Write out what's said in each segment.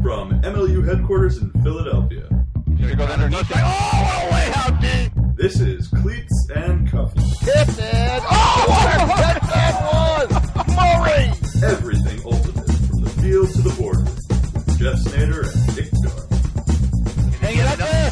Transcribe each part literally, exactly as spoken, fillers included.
From M L U headquarters in Philadelphia. You're going underneath it. Oh, way out deep! This is Cleats and Cufflinks. Hit it! Oh, what a hit that was! Murray! Everything ultimate from the field to the border. With Jeff Snyder and Dick Dark. Hang it up there!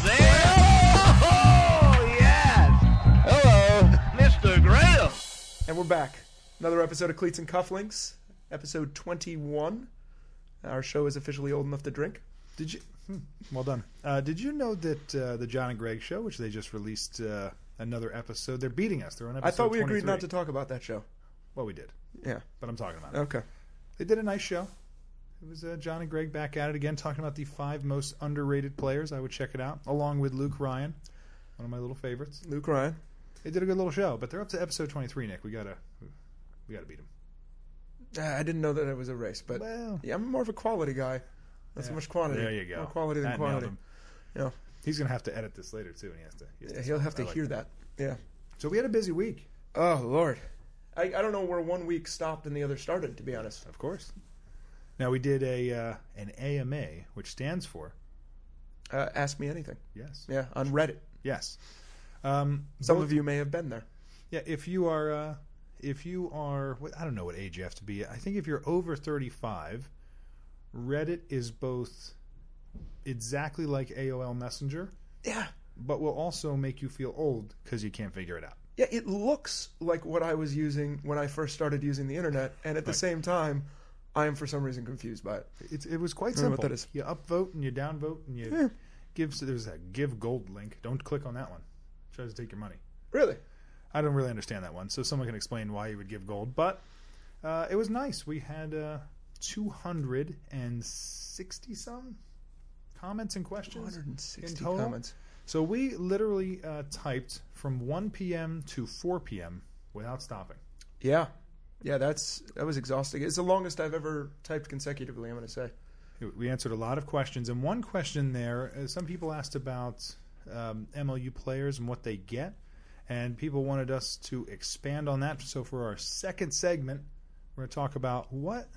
Oh, yes! Hello, Mister Graham. And we're back. Another episode of Cleats and Cufflinks, episode twenty-one. Our show is officially old enough to drink. Did you? Hmm, well done. Uh, did you know that uh, the John and Greg show, which they just released uh, another episode, they're beating us. They're on episode I thought we agreed twenty-three. not to talk about that show. Well, we did, Yeah. but I'm talking about it. Okay. They did a nice show. It was uh, John and Greg back at it again, talking about the five most underrated players. I would check it out, along with Luke Ryan, one of my little favorites. Luke Ryan. They did a good little show, but they're up to episode twenty-three, Nick. We gotta, we gotta beat them. Uh, I didn't know that it was a race, but Well, yeah, I'm more of a quality guy. Not so yeah. much quantity. There you go. More quality than That nailed quantity. him. Yeah. He's gonna have to edit this later too, and he has to. He has Yeah, to he'll have I to like hear that. Yeah. So we had a busy week, Oh, Lord. I, I don't know where one week stopped and the other started, to be honest. of course. Now we did a uh, an A M A, which stands for Uh, ask me anything. yes, Yeah, on Reddit. yes. Um, Some both- of you may have been there. Yeah, if you are, uh, if you are, what- I don't know what age you have to be. I think if you're over thirty-five, Reddit is both exactly like A O L Messenger, Yeah. but will also make you feel old because you can't figure it out. Yeah, it looks like what I was using when I first started using the internet, and at the Right. same time, I am for some reason confused by it. It's, it was quite I don't know simple. what that is. You upvote and you downvote and you Yeah. give. So there's a give gold link. Don't click on that one. It tries to take your money. Really? I don't really understand that one, so someone can explain why you would give gold. But uh, it was nice. We had uh, two hundred sixty some comments and questions two hundred sixty in total. comments. So we literally uh, typed from one p.m. to four p.m. without stopping. Yeah. Yeah, that's that was exhausting. It's the longest I've ever typed consecutively, I'm going to say. We answered a lot of questions, and one question there, uh, some people asked about um, M L U players and what they get, and people wanted us to expand on that. So for our second segment, we're going to talk about what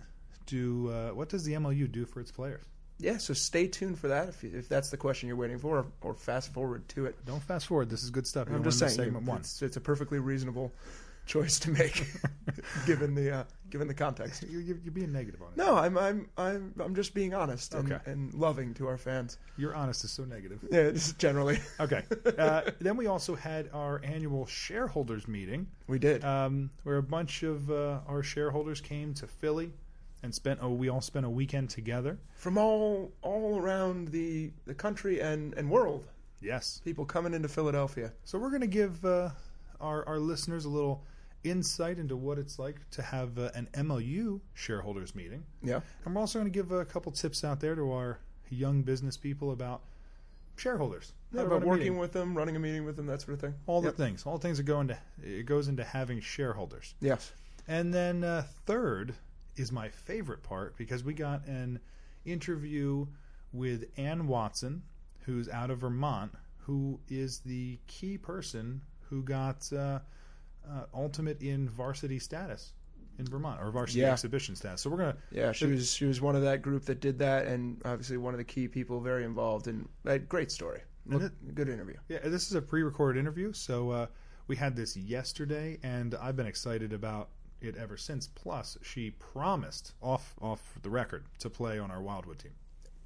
do uh, what does the M L U do for its players. Yeah, so stay tuned for that if, you, if that's the question you're waiting for, or, or fast forward to it. Don't fast forward. This is good stuff. You I'm don't just wanna miss saying, segment you- one. it's, it's a perfectly reasonable choice to make, given the uh, given the context. You're, you're you're being negative on it. No, I'm I'm I'm I'm just being honest and, Okay. and loving to our fans. Your honest is so negative. Yeah, just generally. Okay. Uh, then we also had our annual shareholders meeting, We did. um, where a bunch of uh, our shareholders came to Philly and spent. Oh, we all spent a weekend together. From all all around the the country and, and world, Yes. people coming into Philadelphia. So we're going to give uh, our our listeners a little insight into what it's like to have uh, an M L U shareholders meeting, Yeah. and we're also going to give a couple tips out there to our young business people about shareholders. Yeah, How to about run a working meeting. with them, running a meeting with them, that sort of thing. all Yep. the things, all the things that go into it goes into having shareholders. Yes. And then uh, third is my favorite part because we got an interview with Ann Watson, who's out of Vermont, who is the key person who got uh, uh, ultimate in varsity status in Vermont, or varsity Yeah. exhibition status. So we're gonna Yeah, she was she was one of that group that did that, and obviously one of the key people very involved. And uh, great story. And Look, good interview. yeah, this is a pre-recorded interview, so uh, we had this yesterday, and I've been excited about it ever since. Plus, she promised off off the record to play on our Wildwood team.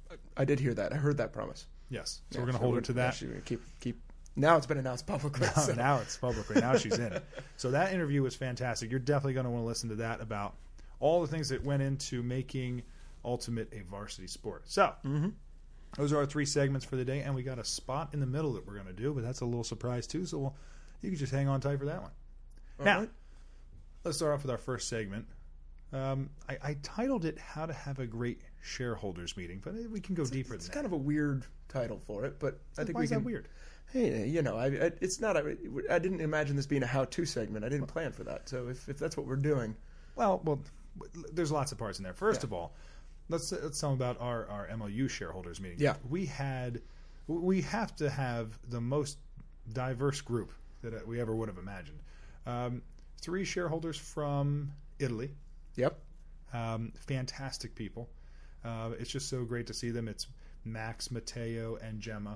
I did hear that. I heard that promise. Yes, so Yeah, we're going to so hold her we're- to yeah, that. she's gonna keep keep. Now it's been announced publicly. Now, so- now it's publicly. Now she's in it. So that interview was fantastic. You're definitely going to want to listen to that about all the things that went into making Ultimate a varsity sport. So Mhm. those are our three segments for the day, and we got a spot in the middle that we're going to do, but that's a little surprise too. So we'll, you can just hang on tight for that one. All now, right. let's start off with our first segment. Um, I, I titled it "How to Have a Great Shareholders Meeting," but we can go deeper It's than kind that. of a weird title for it, but I think Why we is can. that weird? Hey, you know, I, I, it's not. A, I didn't imagine this being a how-to segment. I didn't plan for that. So if, if that's what we're doing, Well, well, there's lots of parts in there. First Yeah. of all, let's let's tell them about our, our M L U shareholders meeting. Yeah. we had we have to have the most diverse group that we ever would have imagined. Um, three shareholders from Italy, yep. um, fantastic people. Uh, it's just so great to see them. It's Max, Mateo, and Gemma.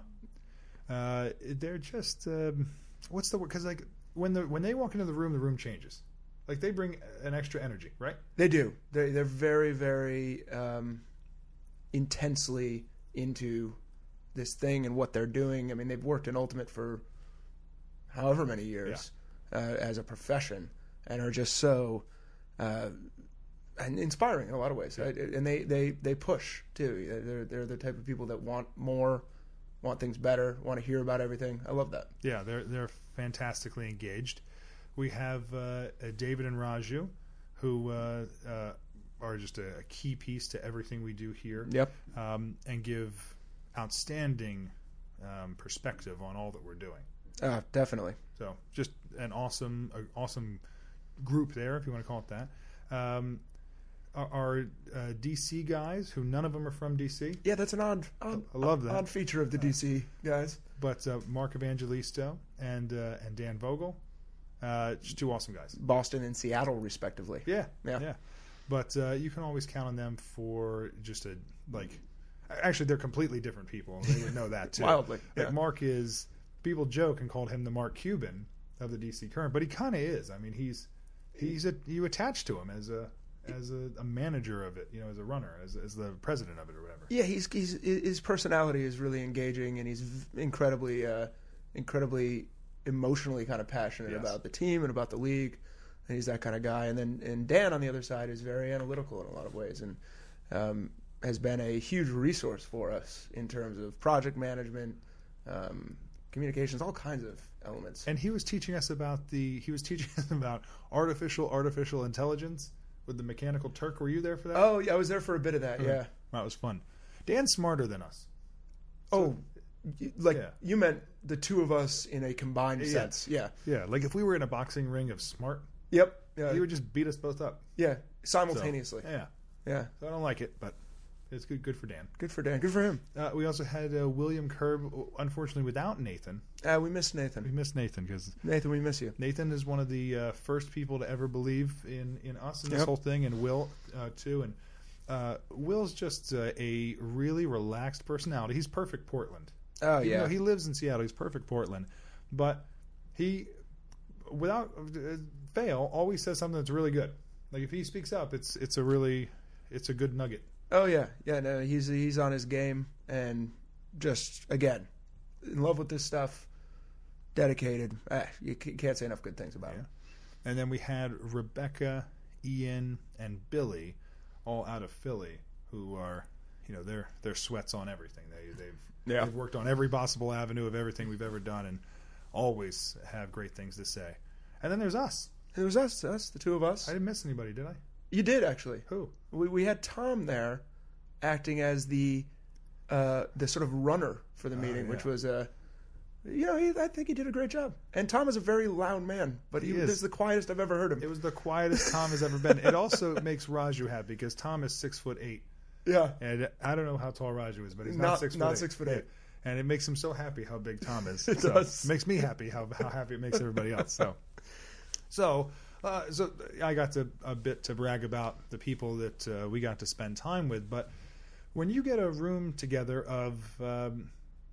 Uh, they're just um, what's the word? Because like when the when they walk into the room, the room changes. Like they bring an extra energy, right? They do. They they're very very um, intensely into this thing and what they're doing. I mean, they've worked in Ultimate for however many years uh, as a profession, and are just so uh, and inspiring in a lot of ways. Yeah. Right? And they, they, they push too. They're they're the type of people that want more, want things better, want to hear about everything. I love that. Yeah, they're they're fantastically engaged. We have uh, David and Raju, who uh, uh, are just a, a key piece to everything we do here. Yep. Um, and give outstanding um, perspective on all that we're doing. Uh, definitely. So just an awesome, a, awesome group there, if you want to call it that. Um, our our uh, D C guys, who none of them are from D C. Yeah, that's an odd, odd I love that. odd feature of the D C guys. But uh, Mark Evangelisto and uh, and Dan Vogel, uh, just two awesome guys. Boston and Seattle, respectively. Yeah, Yeah. yeah. But uh, you can always count on them for just a like. Actually, they're completely different people. They would know that too. Wildly, Like yeah. Mark is. People joke and called him the Mark Cuban of the D C Current, but he kind of is. I mean, he's he's a, you attach to him as a as a, a manager of it, you know, as a runner, as as the president of it or whatever. Yeah, he's, he's his personality is really engaging, and he's v- incredibly, uh, incredibly emotionally kind of passionate Yes. about the team and about the league. And he's that kind of guy. And then and Dan on the other side is very analytical in a lot of ways, and um, has been a huge resource for us in terms of project management, um, communications, all kinds of elements. And he was teaching us about the he was teaching us about artificial artificial intelligence with the Mechanical Turk. Were you there for that? Oh, yeah, I was there for a bit of that. Yeah. That was fun. Dan's smarter than us. Oh, y- like yeah. you meant the two of us in a combined Yeah. sense. Yeah. Yeah, like if we were in a boxing ring of smart, Yep. Yeah. he would just beat us both up. yeah. So, Simultaneously. yeah. Yeah. So I don't like it, but it's good. Good for Dan. Good for Dan. Good for him. Uh, we also had uh, William Kerb, unfortunately without Nathan. Uh, we miss We Nathan. missed Nathan because Nathan, we miss you. Nathan is one of the uh, first people to ever believe in, in us and this Yep. whole thing, and Will uh, too. And uh, Will's just uh, a really relaxed personality. He's perfect Portland. Oh, Even yeah. though he lives in Seattle, he's perfect Portland. But he, without uh, fail, always says something that's really good. Like if he speaks up, it's it's a really it's a good nugget. Oh, yeah. Yeah, no, he's he's on his game, and just, again, in love with this stuff, dedicated. Ah, you c- can't say enough good things about Yeah. him. And then we had Rebecca, Ian, and Billy, all out of Philly, who are, you know, they're they're sweats on everything. They they've Yeah. they've worked on every possible avenue of everything we've ever done, and always have great things to say. And then there's us. It was us, us, the two of us. I didn't miss anybody, did I? You did, actually. Who? We we had Tom there acting as the uh, the sort of runner for the meeting, yeah. which was, uh, you know, he, I think he did a great job. And Tom is a very loud man, but he, He this is. is the quietest I've ever heard him. It was the quietest Tom has ever been. It also makes Raju happy because Tom is six foot eight, yeah. and I don't know how tall Raju is, but he's Not- not, six foot not eight. six foot eight. Yeah. And it makes him so happy how big Tom is. It So does. It makes me happy how how happy it makes everybody else. So, so, uh, so I got to a bit to brag about the people that uh, we got to spend time with. But when you get a room together of um,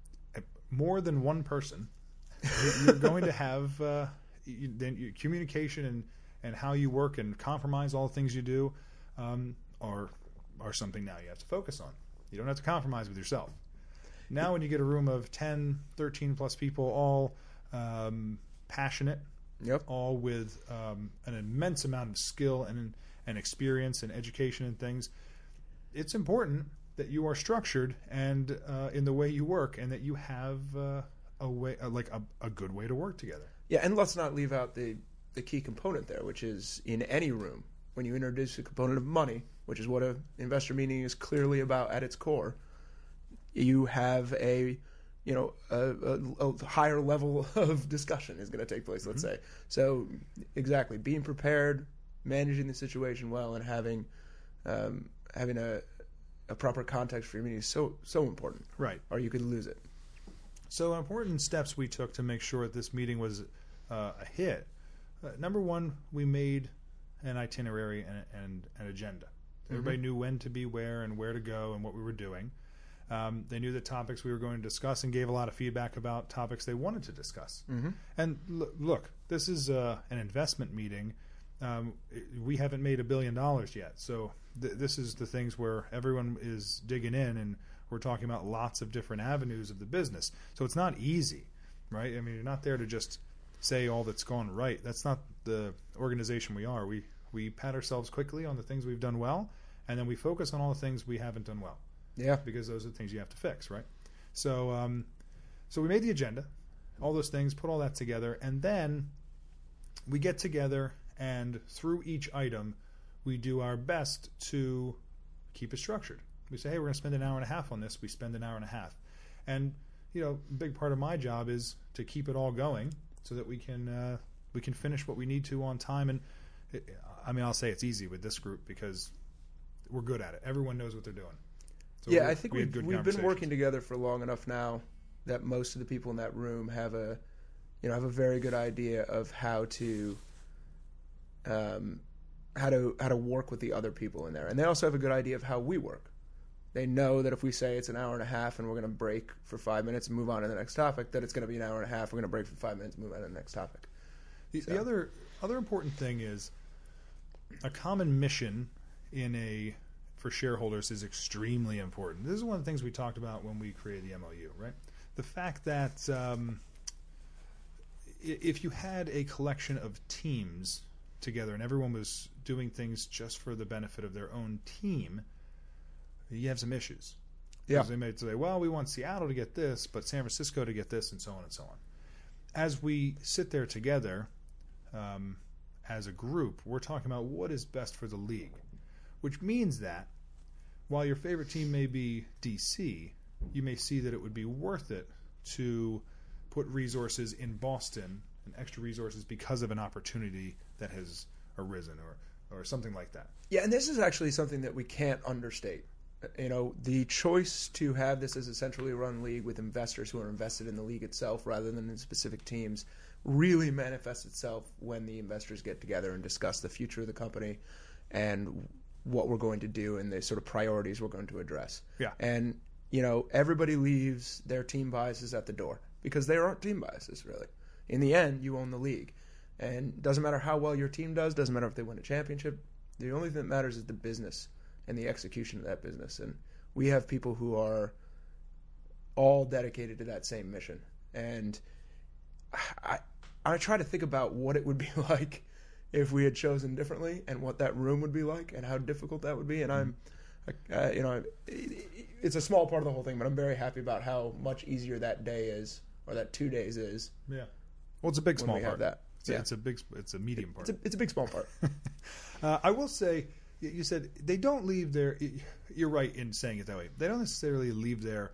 more than one person, you're going to have uh, you, then you, communication and, and how you work and compromise all the things you do um, are are something now you have to focus on. You don't have to compromise with yourself. Now when you get a room of ten, thirteen plus people, all um, passionate, Yep. all with um, an immense amount of skill and and experience and education and things, it's important that you are structured and uh, in the way you work, and that you have uh, a way, uh, like a, a good way to work together. Yeah, and let's not leave out the, the key component there, which is in any room, when you introduce a component of money, which is what an investor meeting is clearly about at its core, you have a, you know, a, a, a higher level of discussion is going to take place, let's say. So, exactly, being prepared, managing the situation well, and having um, having a, a proper context for your meeting is so, so important, Right. or you could lose it. So important steps we took to make sure that this meeting was uh, a hit. Uh, number one, we made an itinerary and, and an agenda. Everybody knew when to be where and where to go and what we were doing. Um, they knew the topics we were going to discuss and gave a lot of feedback about topics they wanted to discuss. Mm-hmm. And l- look, this is uh, an investment meeting. Um, we haven't made a billion dollars yet. So th- this is the things where everyone is digging in, and we're talking about lots of different avenues of the business. So it's not easy, right? I mean, you're not there to just say all that's gone right. That's not the organization we are. We we pat ourselves quickly on the things we've done well, and then we focus on all the things we haven't done well. Yeah. Because those are the things you have to fix, right? So um, so we made the agenda, all those things, put all that together, and then we get together, and through each item, we do our best to keep it structured. We say, hey, we're going to spend an hour and a half on this. We spend an hour and a half. And, you know, a big part of my job is to keep it all going so that we can uh, we can finish what we need to on time. And, it, I mean, I'll say it's easy with this group because we're good at it. Everyone knows what they're doing. So yeah, we, I think we we've, had good we've been conversations. working together for long enough now that most of the people in that room have a, you know, have a very good idea of how to, um, how to how to work with the other people in there, and they also have a good idea of how we work. They know that if we say it's an hour and a half and we're going to break for five minutes and move on to the next topic, that it's going to be an hour and a half. We're going to break for five minutes and move on to the next topic. The, So- the other other important thing is a common mission in a for shareholders is extremely important. This is one of the things we talked about when we created the M O U, right? The fact that um, i- if you had a collection of teams together and everyone was doing things just for the benefit of their own team, you have some issues. Yeah. Because they may say, well, we want Seattle to get this, but San Francisco to get this, and so on and so on. As we sit there together um, as a group, we're talking about what is best for the league, which means that while your favorite team may be D C, you may see that it would be worth it to put resources in Boston and extra resources because of an opportunity that has arisen or, or something like that. Yeah, and this is actually something that we can't understate. You know, the choice to have this as a centrally run league with investors who are invested in the league itself rather than in specific teams really manifests itself when the investors get together and discuss the future of the company and what we're going to do and the sort of priorities we're going to address. Yeah. And, you know, everybody leaves their team biases at the door because there aren't team biases, really. In the end, you own the league. And it doesn't matter how well your team does, doesn't matter if they win a championship. The only thing that matters is the business and the execution of that business. And we have people who are all dedicated to that same mission. And I I try to think about what it would be like if we had chosen differently and what that room would be like and how difficult that would be. And I'm, uh, you know, it's a small part of the whole thing, but I'm very happy about how much easier that day is, or that two days is. Yeah. Well, it's a big when small we part. have that. It's, a, Yeah. it's a big. It's a medium part. It's a, it's a big small part. uh, I will say, y- you said they don't leave their. y- You're right in saying it that way. They don't necessarily leave their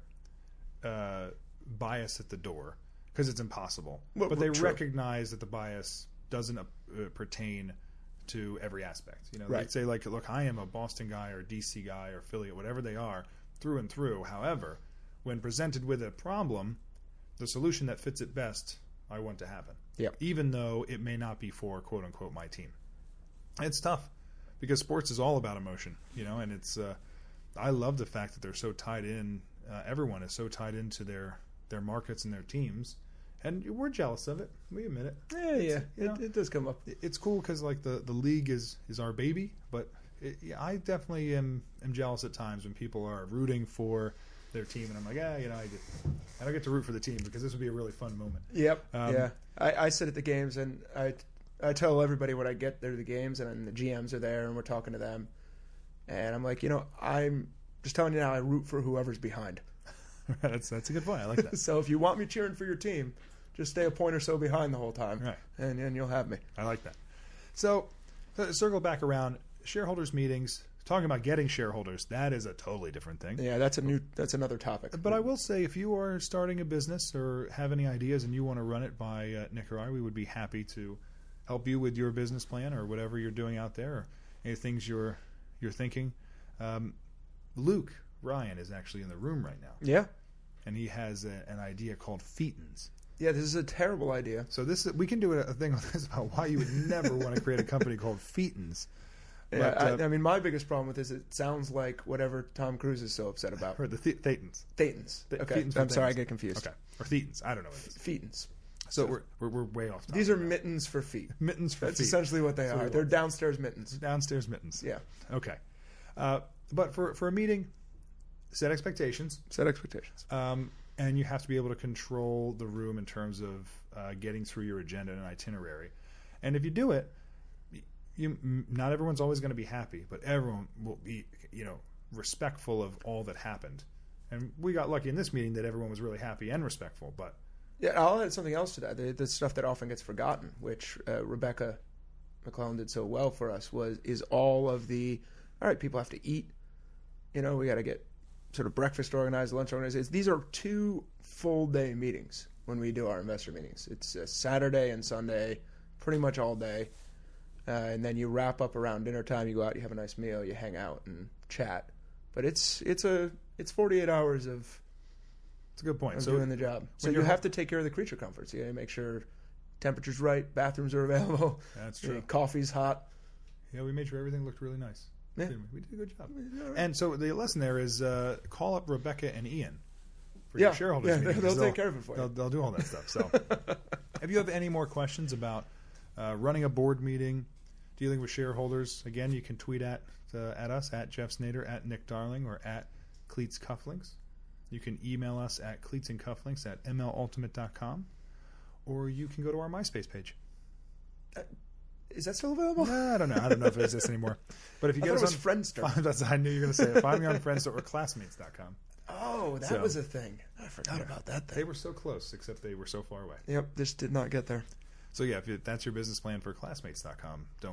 uh, bias at the door because it's impossible. Well, but they true. recognize that the bias doesn't uh, pertain to every aspect. You know, Right. they'd say like, "Look, I am a Boston guy or D C guy or affiliate, whatever they are, through and through." However, when presented with a problem, the solution that fits it best, I want to happen. Yep. Even though it may not be for quote unquote my team. It's tough because sports is all about emotion, you know, and it's. Uh, I love the fact that they're so tied in. Uh, everyone is so tied into their their markets and their teams, and we're jealous of it. We admit it. Yeah, yeah. you know, It, it does come up. It- It's cool because like the, the league is, is our baby, but it, yeah, I definitely am am jealous at times when people are rooting for their team, and I'm like, yeah, you know, I get, I don't get to root for the team because this would be a really fun moment. Yep. Um, yeah. I, I sit at the games and I, I tell everybody when I get there to the games and then the G Ms are there and we're talking to them. And I'm like, you know, I'm just telling you now, I root for whoever's behind. that's that's a good point. I like that. So if you want me cheering for your team, just stay a point or so behind the whole time. Right. And, and you'll have me. I like that. So, uh, circle back around shareholders meetings. Talking about getting shareholders, that is a totally different thing. Yeah, that's a new, that's another topic. But I will say, if you are starting a business or have any ideas and you want to run it by uh, Nick or I, we would be happy to help you with your business plan or whatever you're doing out there, or any things you're you're thinking. Um, Luke Ryan is actually in the room right now, Yeah. and he has a, an idea called Feetons. Yeah, this is a terrible idea. So this is, we can do a, a thing on this about why you would never want to create a company called Feetons. Yeah, But, uh, I, I mean, my biggest problem with this, it sounds like whatever Tom Cruise is so upset about. or the the- Thetans. Thetans. Th- Okay, Thetans I'm for sorry, I Thetans. get confused. Okay, or Thetans. I don't know what it is. Thetans. So we're, we're we're way off. Topic These are now. mittens for feet. mittens for That's feet. essentially what they That's what are. it They're was. downstairs mittens. Downstairs mittens. Yeah. Okay. Uh, but for for a meeting, set expectations. Set expectations. Um, and you have to be able to control the room in terms of uh, getting through your agenda and itinerary. And if you do it, you m- not everyone's always going to be happy, but everyone will be, you know, respectful of all that happened. And we got lucky in this meeting that everyone was really happy and respectful. But Yeah, I'll add something else to that. The, the stuff that often gets forgotten, which uh, Rebecca McClellan did so well for us, was is all of the, all right, people have to eat. You know, we got to get sort of breakfast organized, lunch organized. It's, these are two full day meetings when we do our investor meetings. It's a Saturday and Sunday, pretty much all day. Uh, and then you wrap up around dinner time. You go out, you have a nice meal, you hang out and chat. But it's it's a it's forty-eight hours of, it's a good point. of So doing the job. So when you you're have to take care of the creature comforts. You got to make sure temperature's right, bathrooms are available. That's you know, true. coffee's hot. Yeah, we made sure everything looked really nice. Yeah. Didn't we? We did a good job. And so the lesson there is uh, call up Rebecca and Ian for Yeah, your shareholders yeah, meeting, they'll 'cause take care of it for you. They'll, they'll do all that stuff. So, if you have any more questions about uh, running a board meeting, dealing with shareholders, again, you can tweet at uh, at us at Jeff Snader, at Nick Darling, or at Cleats Cufflinks. You can email us at cleats and cufflinks at m l ultimate dot com, or you can go to our MySpace page. Is that still available? No, I don't know. I don't know if it exists anymore. But if you I get thought us it was on, Friendster. that's, I knew you were going to say it. Find me on Friendster or classmates dot com. Oh, that So- was a thing. I forgot about that They thing. were so close, except they were so far away. Yep, this did not get there. So yeah, if it, that's your business plan for classmates dot com, don't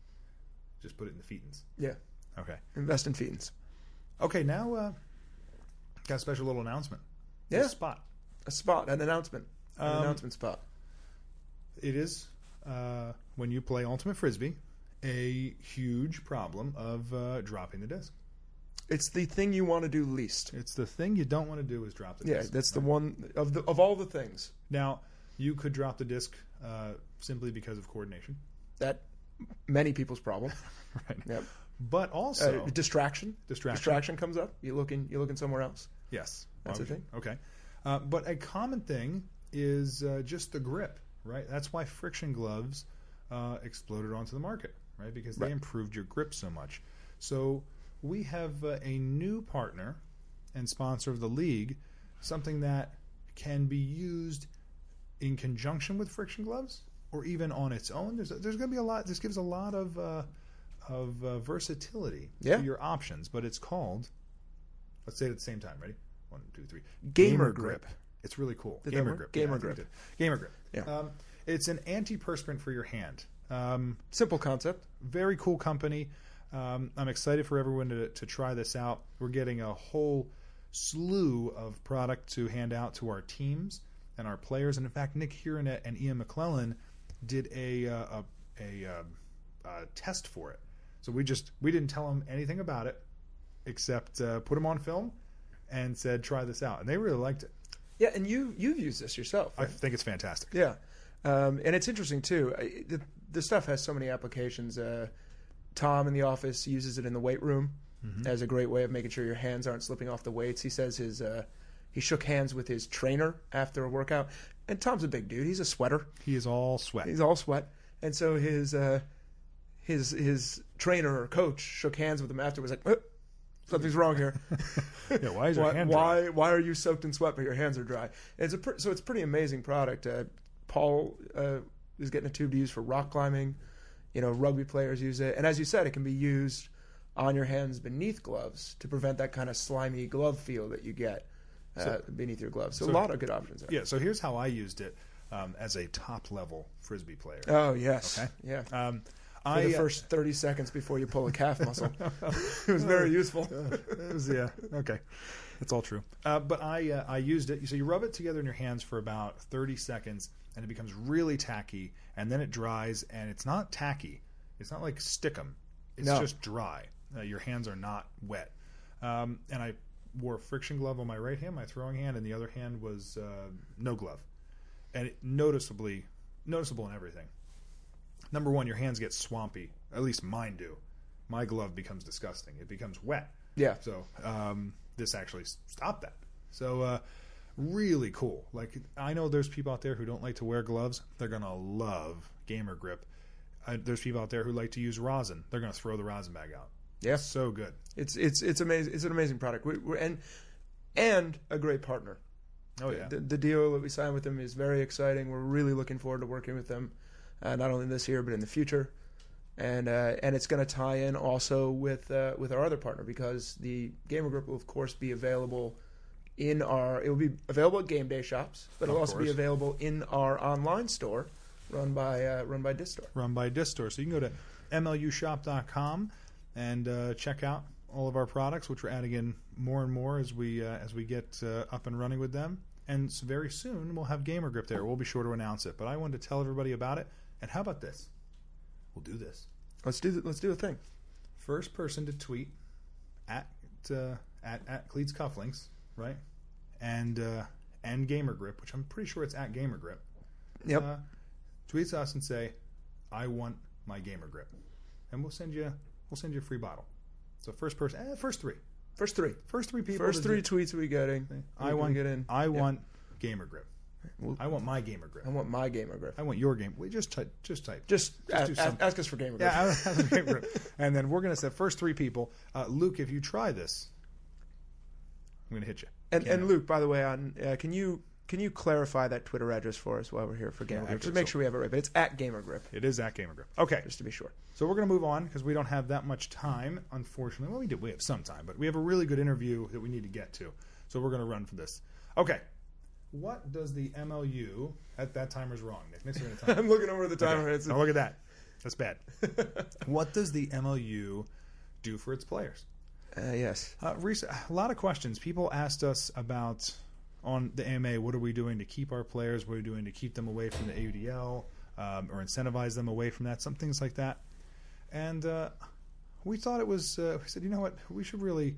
just put it in the Fetons. Yeah, Okay. invest in Fetons. Okay, now uh, got a special little announcement. Yeah. A spot. A spot, an announcement. An Um, announcement spot. It is, uh, when you play Ultimate Frisbee, a huge problem of uh, dropping the disc. It's the thing you want to do least. It's the thing you don't want to do is drop the Yeah, disc. that's the one of the of all the things Now, you could drop the disc uh, simply because of coordination. that many people's problem. Right. Yep. But also, Uh, distraction. Distraction. Distraction comes up. You looking. You looking somewhere else. yes. That's Why a would you? thing. Okay. Uh, but a common thing is uh, just the grip, right? That's why friction gloves uh, exploded onto the market, right? Because they Right. improved your grip so much. So we have uh, a new partner and sponsor of the league, something that can be used in conjunction with friction gloves or even on its own. There's there's going to be a lot. This gives a lot of uh, of uh, versatility Yeah. to your options. But it's called. Let's say it at the same time. Ready? One, two, three. Gamer Grip. It's really cool. Did that Gamer work? Grip. Gamer I think Grip. it did. Gamer Grip. Yeah. Um, it's an antiperspirant for your hand. Um, Simple concept. very cool company. Um, I'm excited for everyone to, to try this out. We're getting a whole slew of product to hand out to our teams and our players. And in fact, Nick Huron and Ian McClellan did a uh, a, a, uh, uh test for it. So we just we didn't tell them anything about it except uh, put them on film and said try this out, and they really liked it. Yeah, and you you've used this yourself. I Right? think it's fantastic. Yeah, um, and it's interesting too. I, the, the stuff has so many applications. Uh, Tom in the office uses it in the weight room as a great way of making sure your hands aren't slipping off the weights. He says his uh, he shook hands with his trainer after a workout, and Tom's a big dude. He's a sweater. He is all sweat. He's all sweat, and so his uh, his his trainer or coach shook hands with him after. Was like, "Uh, something's wrong here. Yeah, why is your why, hand dry? why why are you soaked in sweat but your hands are dry? And it's a pr- so it's a pretty amazing product. Uh, Paul uh, is getting a tube to use for rock climbing. You know, rugby players use it, and as you said, it can be used on your hands beneath gloves to prevent that kind of slimy glove feel that you get uh, So- beneath your gloves. So, so- a lot of good options there. Yeah, so here's how I used it um, as a top level frisbee player. Oh yes, Okay. yeah. Um, For I the uh, first thirty seconds before you pull a calf muscle, it was very useful. it was, yeah, okay, that's all true. Uh, but I uh, I used it. So you rub it together in your hands for about thirty seconds, and it becomes really tacky, and then it dries, and it's not tacky. It's not like stickum. It's No. just dry. Uh, your hands are not wet. Um, and I wore a friction glove on my right hand, my throwing hand, and the other hand was uh, no glove, and it noticeably noticeable in everything. Number one, your hands get swampy. At least mine do. my glove becomes disgusting. It becomes wet. Yeah. So um, this actually stopped that. So uh, really cool. Like, I know there's people out there who don't like to wear gloves. They're gonna love Gamer Grip. Uh, there's people out there who like to use rosin. They're gonna throw the rosin bag out. Yeah. So good. It's it's it's amazing. It's an amazing product. We, we're, and and a great partner. Oh yeah. The, the deal that we signed with them is very exciting. We're really looking forward to working with them, uh, not only this year but in the future. And uh, and it's going to tie in also with uh, with our other partner, because the Gamer Grip will of course be available in our. It will be available at game day shops, but it'll Of also be course. available in our online store, run by uh, run by Distore. Run by Distore. So you can go to M L U shop dot com and uh, check out all of our products, which we're adding in more and more as we uh, as we get uh, up and running with them. And s- very soon we'll have Gamer Grip there. We'll be sure to announce it. But I wanted to tell everybody about it. And how about this? We'll do this. Let's do the, let's do a thing. First person to tweet at uh, at at Cleats Cufflinks, right? And uh, and Gamer Grip, which I'm pretty sure it's at Gamer Grip. Yep. Uh, tweets us and say, "I want my Gamer Grip," and we'll send you we'll send you a free bottle. So first person, eh, first three, First three. first three people. First to three do- tweets we getting. I we want get in. I Yeah. want Gamer Grip. We'll- I want my Gamer Grip. I want my Gamer Grip. I want your game. We just type. Just type. Just, do a- a- something. ask us for Gamer Grip. Yeah, I have a Gamer Grip. And then we're gonna say first three people. Uh, Luke, if you try this, I'm gonna hit you. And Can't and Luke, by the way, on uh, can you can you clarify that Twitter address for us while we're here for Gamer Yeah, Grip? actually, Just make so- sure we have it right. But it's at Gamer Grip, It is at Gamer Grip. Okay, just to be sure. so we're going to move on because we don't have that much time, unfortunately. Well, we do. We have some time, but we have a really good interview that we need to get to. So we're going to run for this. Okay. What does the M L U... At that timer's wrong, Nick. Nick's going to time. I'm looking over the timer. Okay. It's Now look at that. That's bad. What does the M L U do for its players? uh, yes. Uh, rec- a lot of questions. People asked us about on the A M A, what are we doing to keep our players? What are we doing to keep them away from the A U D L um, or incentivize them away from that? Some things like that. And uh, we thought it was, uh, we said, you know what? We should really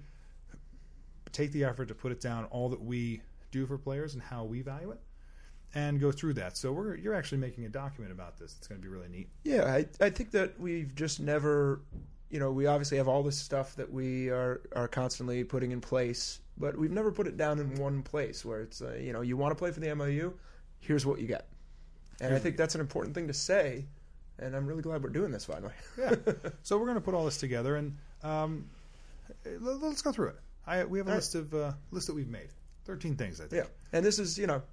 take the effort to put it down, all that we do for players and how we value it, and go through that. So we're you're actually making a document about this. It's going to be really neat. Yeah, I I think that we've just never, you know, we obviously have all this stuff that we are are constantly putting in place, but we've never put it down in one place where it's, uh, you know, you want to play for the M L U, here's what you get. And I think that's an important thing to say, and I'm really glad we're doing this finally. Yeah. So we're going to put all this together, and um, let- let's go through it. I, we have a All right. list of uh, list that we've made. Thirteen things, I think. Yeah, and this is, you know,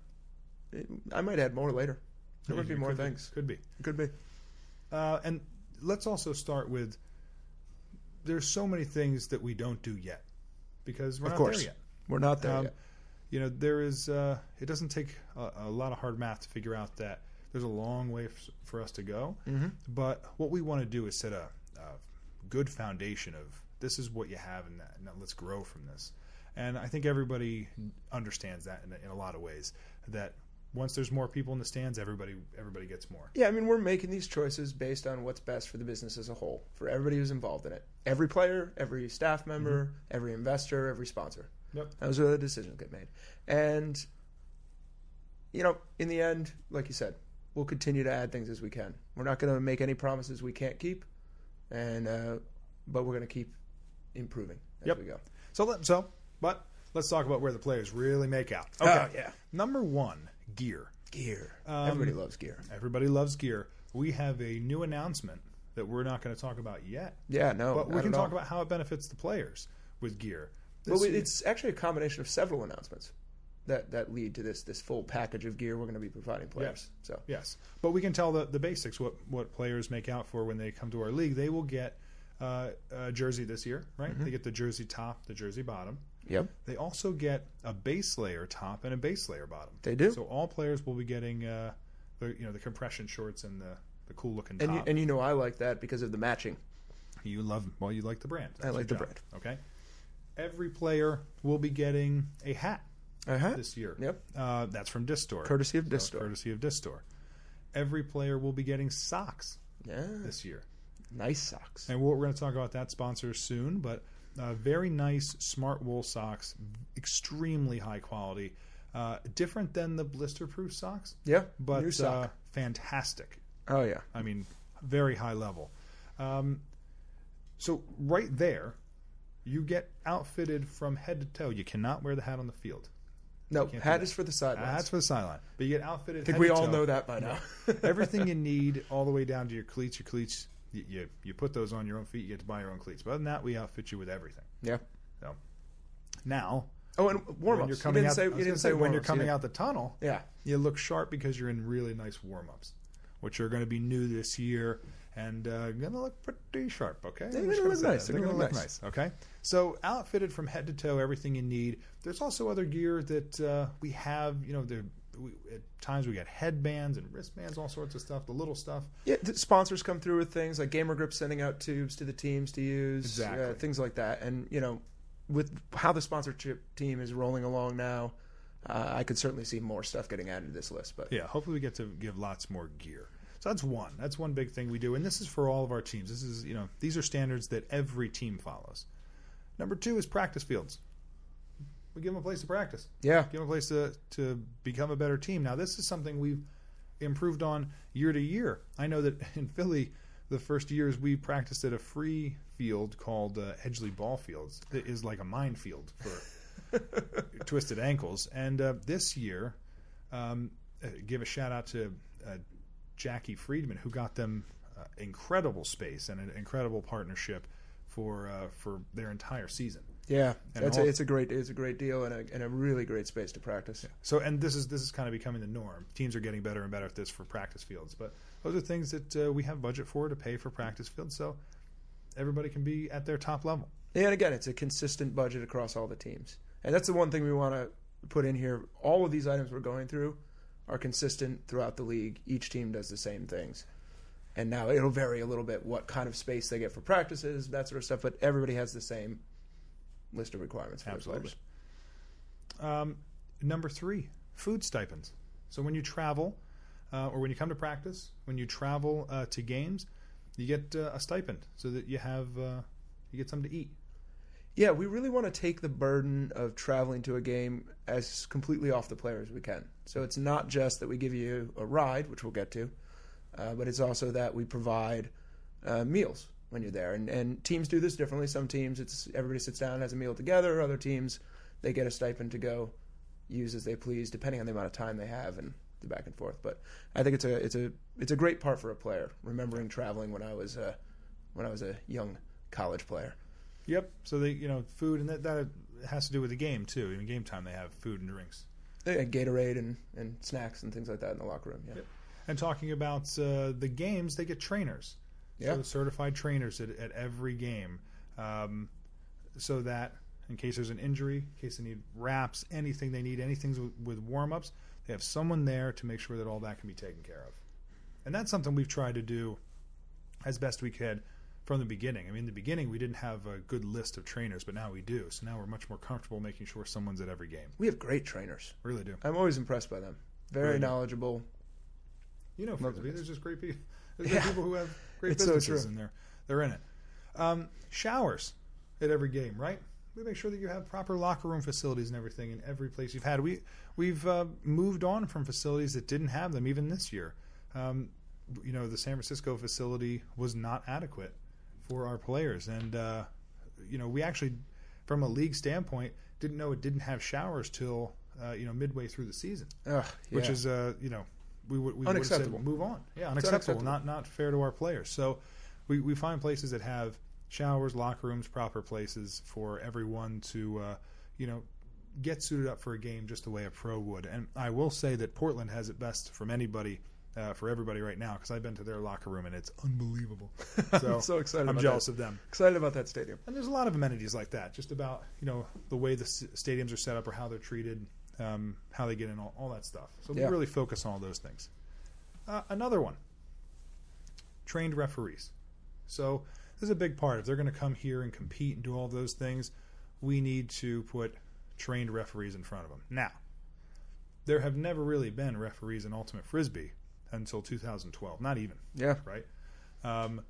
I might add more later. There might be It more could be. things. Could be. It could be. Uh, and let's also start with. There's so many things that we don't do yet because we're Of not course. there yet. We're not there Um, yet. You know, there is. Uh, it doesn't take a, a lot of hard math to figure out that there's a long way f- for us to go. Mm-hmm. But what we want to do is set a, a good foundation of this is what you have, and that. Now let's grow from this. And I think everybody understands that in a, in a lot of ways. That once there's more people in the stands, everybody everybody gets more. Yeah, I mean, we're making these choices based on what's best for the business as a whole, for everybody who's involved in it. Every player, every staff member, Mm-hmm. every investor, every sponsor. Yep. Those are the decisions get made. And, you know, in the end, like you said, we'll continue to add things as we can. We're not going to make any promises we can't keep, and uh, but we're going to keep improving as Yep. we go. So let so, but let's talk about where the players really make out. Okay. Oh, yeah. Number one, gear. Gear. Um, Everybody loves gear. Everybody loves gear. We have a new announcement that we're not going to talk about yet, Yeah, no. but we not can at talk all. about how it benefits the players with gear. Well, This- it's actually a combination of several announcements that, that lead to this this full package of gear we're going to be providing players. So Yes, but we can tell the, the basics, what, what players make out for when they come to our league. They will get uh, a jersey this year, right? Mm-hmm. They get the jersey top, the jersey bottom. yep, They also get a base layer top and a base layer bottom. they do. So all players will be getting uh, the you know the compression shorts and the, the cool looking top. and you, and you know I like that because of the matching. You love well, you like the brand. I like your the job, brand. Okay. Every player will be getting a hat Uh-huh. this year. Yep. Uh, that's from Distore. Courtesy of So, Distore. courtesy of Distore. Every player will be getting socks Yeah. this year. Nice socks. And we're going to talk about that sponsor soon, but uh, very nice smart wool socks, extremely high quality. Uh, different than the blister-proof socks, Yeah. but New sock. uh, fantastic. oh yeah. I mean, very high level. Um, So right there, you get outfitted from head to toe. You cannot wear the hat on the field. No, can't do hat that. is for the sidelines. That's for the sideline. But you get outfitted. I think head we to all toe. know that by now. Everything you need, all the way down to your cleats. Your cleats, you, you you put those on your own feet. You get to buy your own cleats. But other than that, we outfit you with everything. Yeah. So now, Oh, and warm when ups. you're coming you didn't out, say, I you was didn't gonna say say when you're warm-ups. coming Yeah. out the tunnel, Yeah. you look sharp because you're in really nice warm ups, which are going to be new this year and uh, going to look pretty sharp. Okay, They're I'm gonna just look say nice. that. They're They're gonna going to look look nice. Okay, so outfitted from head to toe, everything you need. There's also other gear that uh, we have. You know, there we, at times we got headbands and wristbands, all sorts of stuff. The little stuff. Yeah, the sponsors come through with things like Gamer Grip sending out tubes to the teams to use, Exactly. uh, things like that. And you know, with how the sponsorship team is rolling along now, uh, I could certainly see more stuff getting added to this list. But Yeah, hopefully we get to give lots more gear. So that's one. That's one big thing we do, and this is for all of our teams. This is, you know, these are standards that every team follows. Number two is practice fields. We give them a place to practice. yeah, Give them a place to to become a better team. Now, this is something we've improved on year to year. I know that in Philly, the first years we practiced at a free field called uh, Edgeley Ball Fields. It is like a minefield for twisted ankles. And uh, this year, um, uh, give a shout out to uh, Jackie Friedman, who got them uh, incredible space and an incredible partnership for uh, for their entire season. yeah. And That's all- a, it's a great it's a great deal and a, and a really great space to practice. So, and this is this is kind of becoming the norm. Teams are getting better and better at this for practice fields. But those are things that uh, we have budget for to pay for practice fields, so everybody can be at their top level. And again, it's a consistent budget across all the teams. And that's the one thing we want to put in here. All of these items we're going through are consistent throughout the league. Each team does the same things. And now it'll vary a little bit what kind of space they get for practices, that sort of stuff, but everybody has the same list of requirements for Absolutely. their players. Um, number three, food stipends. So when you travel, uh, or when you come to practice, when you travel uh, to games, you get uh, a stipend so that you have uh, you get something to eat. Yeah, we really want to take the burden of traveling to a game as completely off the player as we can. So it's not just that we give you a ride, which we'll get to, uh, but it's also that we provide uh, meals when you're there. And, and teams do this differently. Some teams, it's everybody sits down and has a meal together. Other teams, they get a stipend to go use as they please, depending on the amount of time they have and the back and forth. But I think it's a it's a it's a great part for a player. Remembering traveling when I was uh, when I was a young college player. Yep. So they, you know, food, and that, that has to do with the game too. In game time, they have food and drinks. They had Gatorade and, and snacks and things like that in the locker room. Yeah. Yep. And talking about uh, the games, they get trainers. Yeah. So certified trainers at, at every game, um, so that in case there's an injury, in case they need wraps, anything they need, anything with, with warm-ups, they have someone there to make sure that all that can be taken care of. And that's something we've tried to do as best we could from the beginning. I mean, in the beginning, we didn't have a good list of trainers, but now we do. So now we're much more comfortable making sure someone's at every game. We have great trainers. Really do. I'm always impressed by them. Very Really do. knowledgeable. You know, Love Frisbee, it. there's just great people. There's Yeah. great people who have great It's so businesses, true. and they're they're in it. Um, showers at every game, right? We make sure that you have proper locker room facilities and everything in every place you've had. We we've uh, moved on from facilities that didn't have them even this year. Um, you know, the San Francisco facility was not adequate for our players, and uh, you know, we actually, from a league standpoint, didn't know it didn't have showers till uh, you know midway through the season, Ugh, which yeah. is uh, you know. We would we would have said Unacceptable. move on. Yeah, It's unacceptable. unacceptable. Not not fair to our players. So we, we find places that have showers, locker rooms, proper places for everyone to uh, you know get suited up for a game just the way a pro would. And I will say that Portland has it best from anybody uh, for everybody right now because I've been to their locker room and it's unbelievable. So I'm so excited I'm about jealous that. of them. Excited about that stadium. And there's a lot of amenities like that, just about you know the way the s- stadiums are set up or how they're treated, um, how they get in, all, all that stuff. So Yeah. we really focus on all those things. Uh, another one, trained referees. So this is a big part. If they're going to come here and compete and do all those things, we need to put trained referees in front of them. Now, there have never really been referees in Ultimate Frisbee until two thousand twelve. Not even, Yeah. right? Um,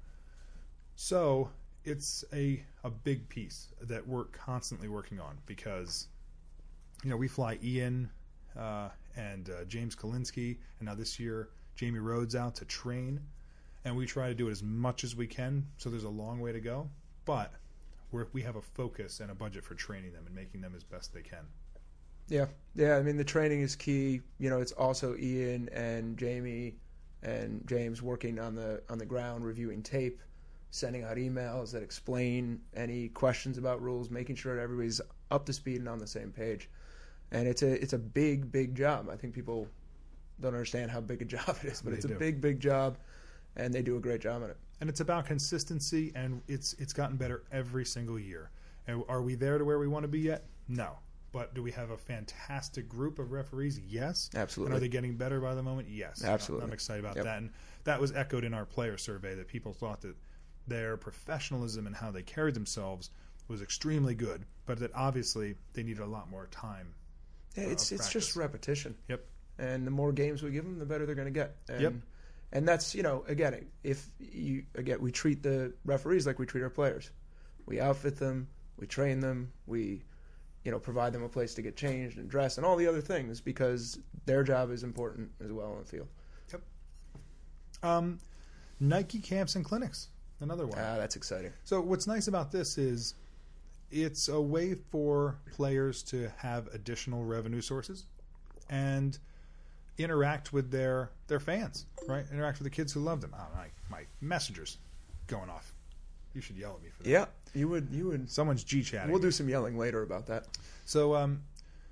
so it's a a big piece that we're constantly working on because, you know, we fly Ian uh, and uh, James Kalinsky, and now this year Jamie Rhodes out to train, and we try to do it as much as we can. So there's a long way to go, but we're, we have a focus and a budget for training them and making them as best they can. Yeah, yeah. I mean, the training is key. You know, it's also Ian and Jamie and James working on the on the ground, reviewing tape, sending out emails that explain any questions about rules, making sure that everybody's up to speed and on the same page. And it's a it's a big, big job. I think people don't understand how big a job it is, but They it's a do. big, big job, and they do a great job at it. And it's about consistency, and it's it's gotten better every single year. And are we there to where we want to be yet? No. But do we have a fantastic group of referees? Yes. Absolutely. And are they getting better by the moment? Yes. Absolutely. I'm excited about Yep. that. And that was echoed in our player survey, that people thought that their professionalism and how they carried themselves was extremely good, but that obviously they needed a lot more time. Yeah, uh, it's of it's practice. just repetition. Yep. And the more games we give them, the better they're going to get. And, Yep. And that's, you know, again, if you again, we treat the referees like we treat our players. We outfit them, we train them, we, you know, provide them a place to get changed and dressed and all the other things, because their job is important as well on the field. Yep. Um, Nike camps and clinics, another one. Ah, that's exciting. So what's nice about this is it's a way for players to have additional revenue sources and interact with their their fans, right? Interact with the kids who love them. Oh, my, my messenger's going off. You should yell at me for that. Yeah, you would. You would. Someone's G-chatting. We'll do some yelling later about that. So, um,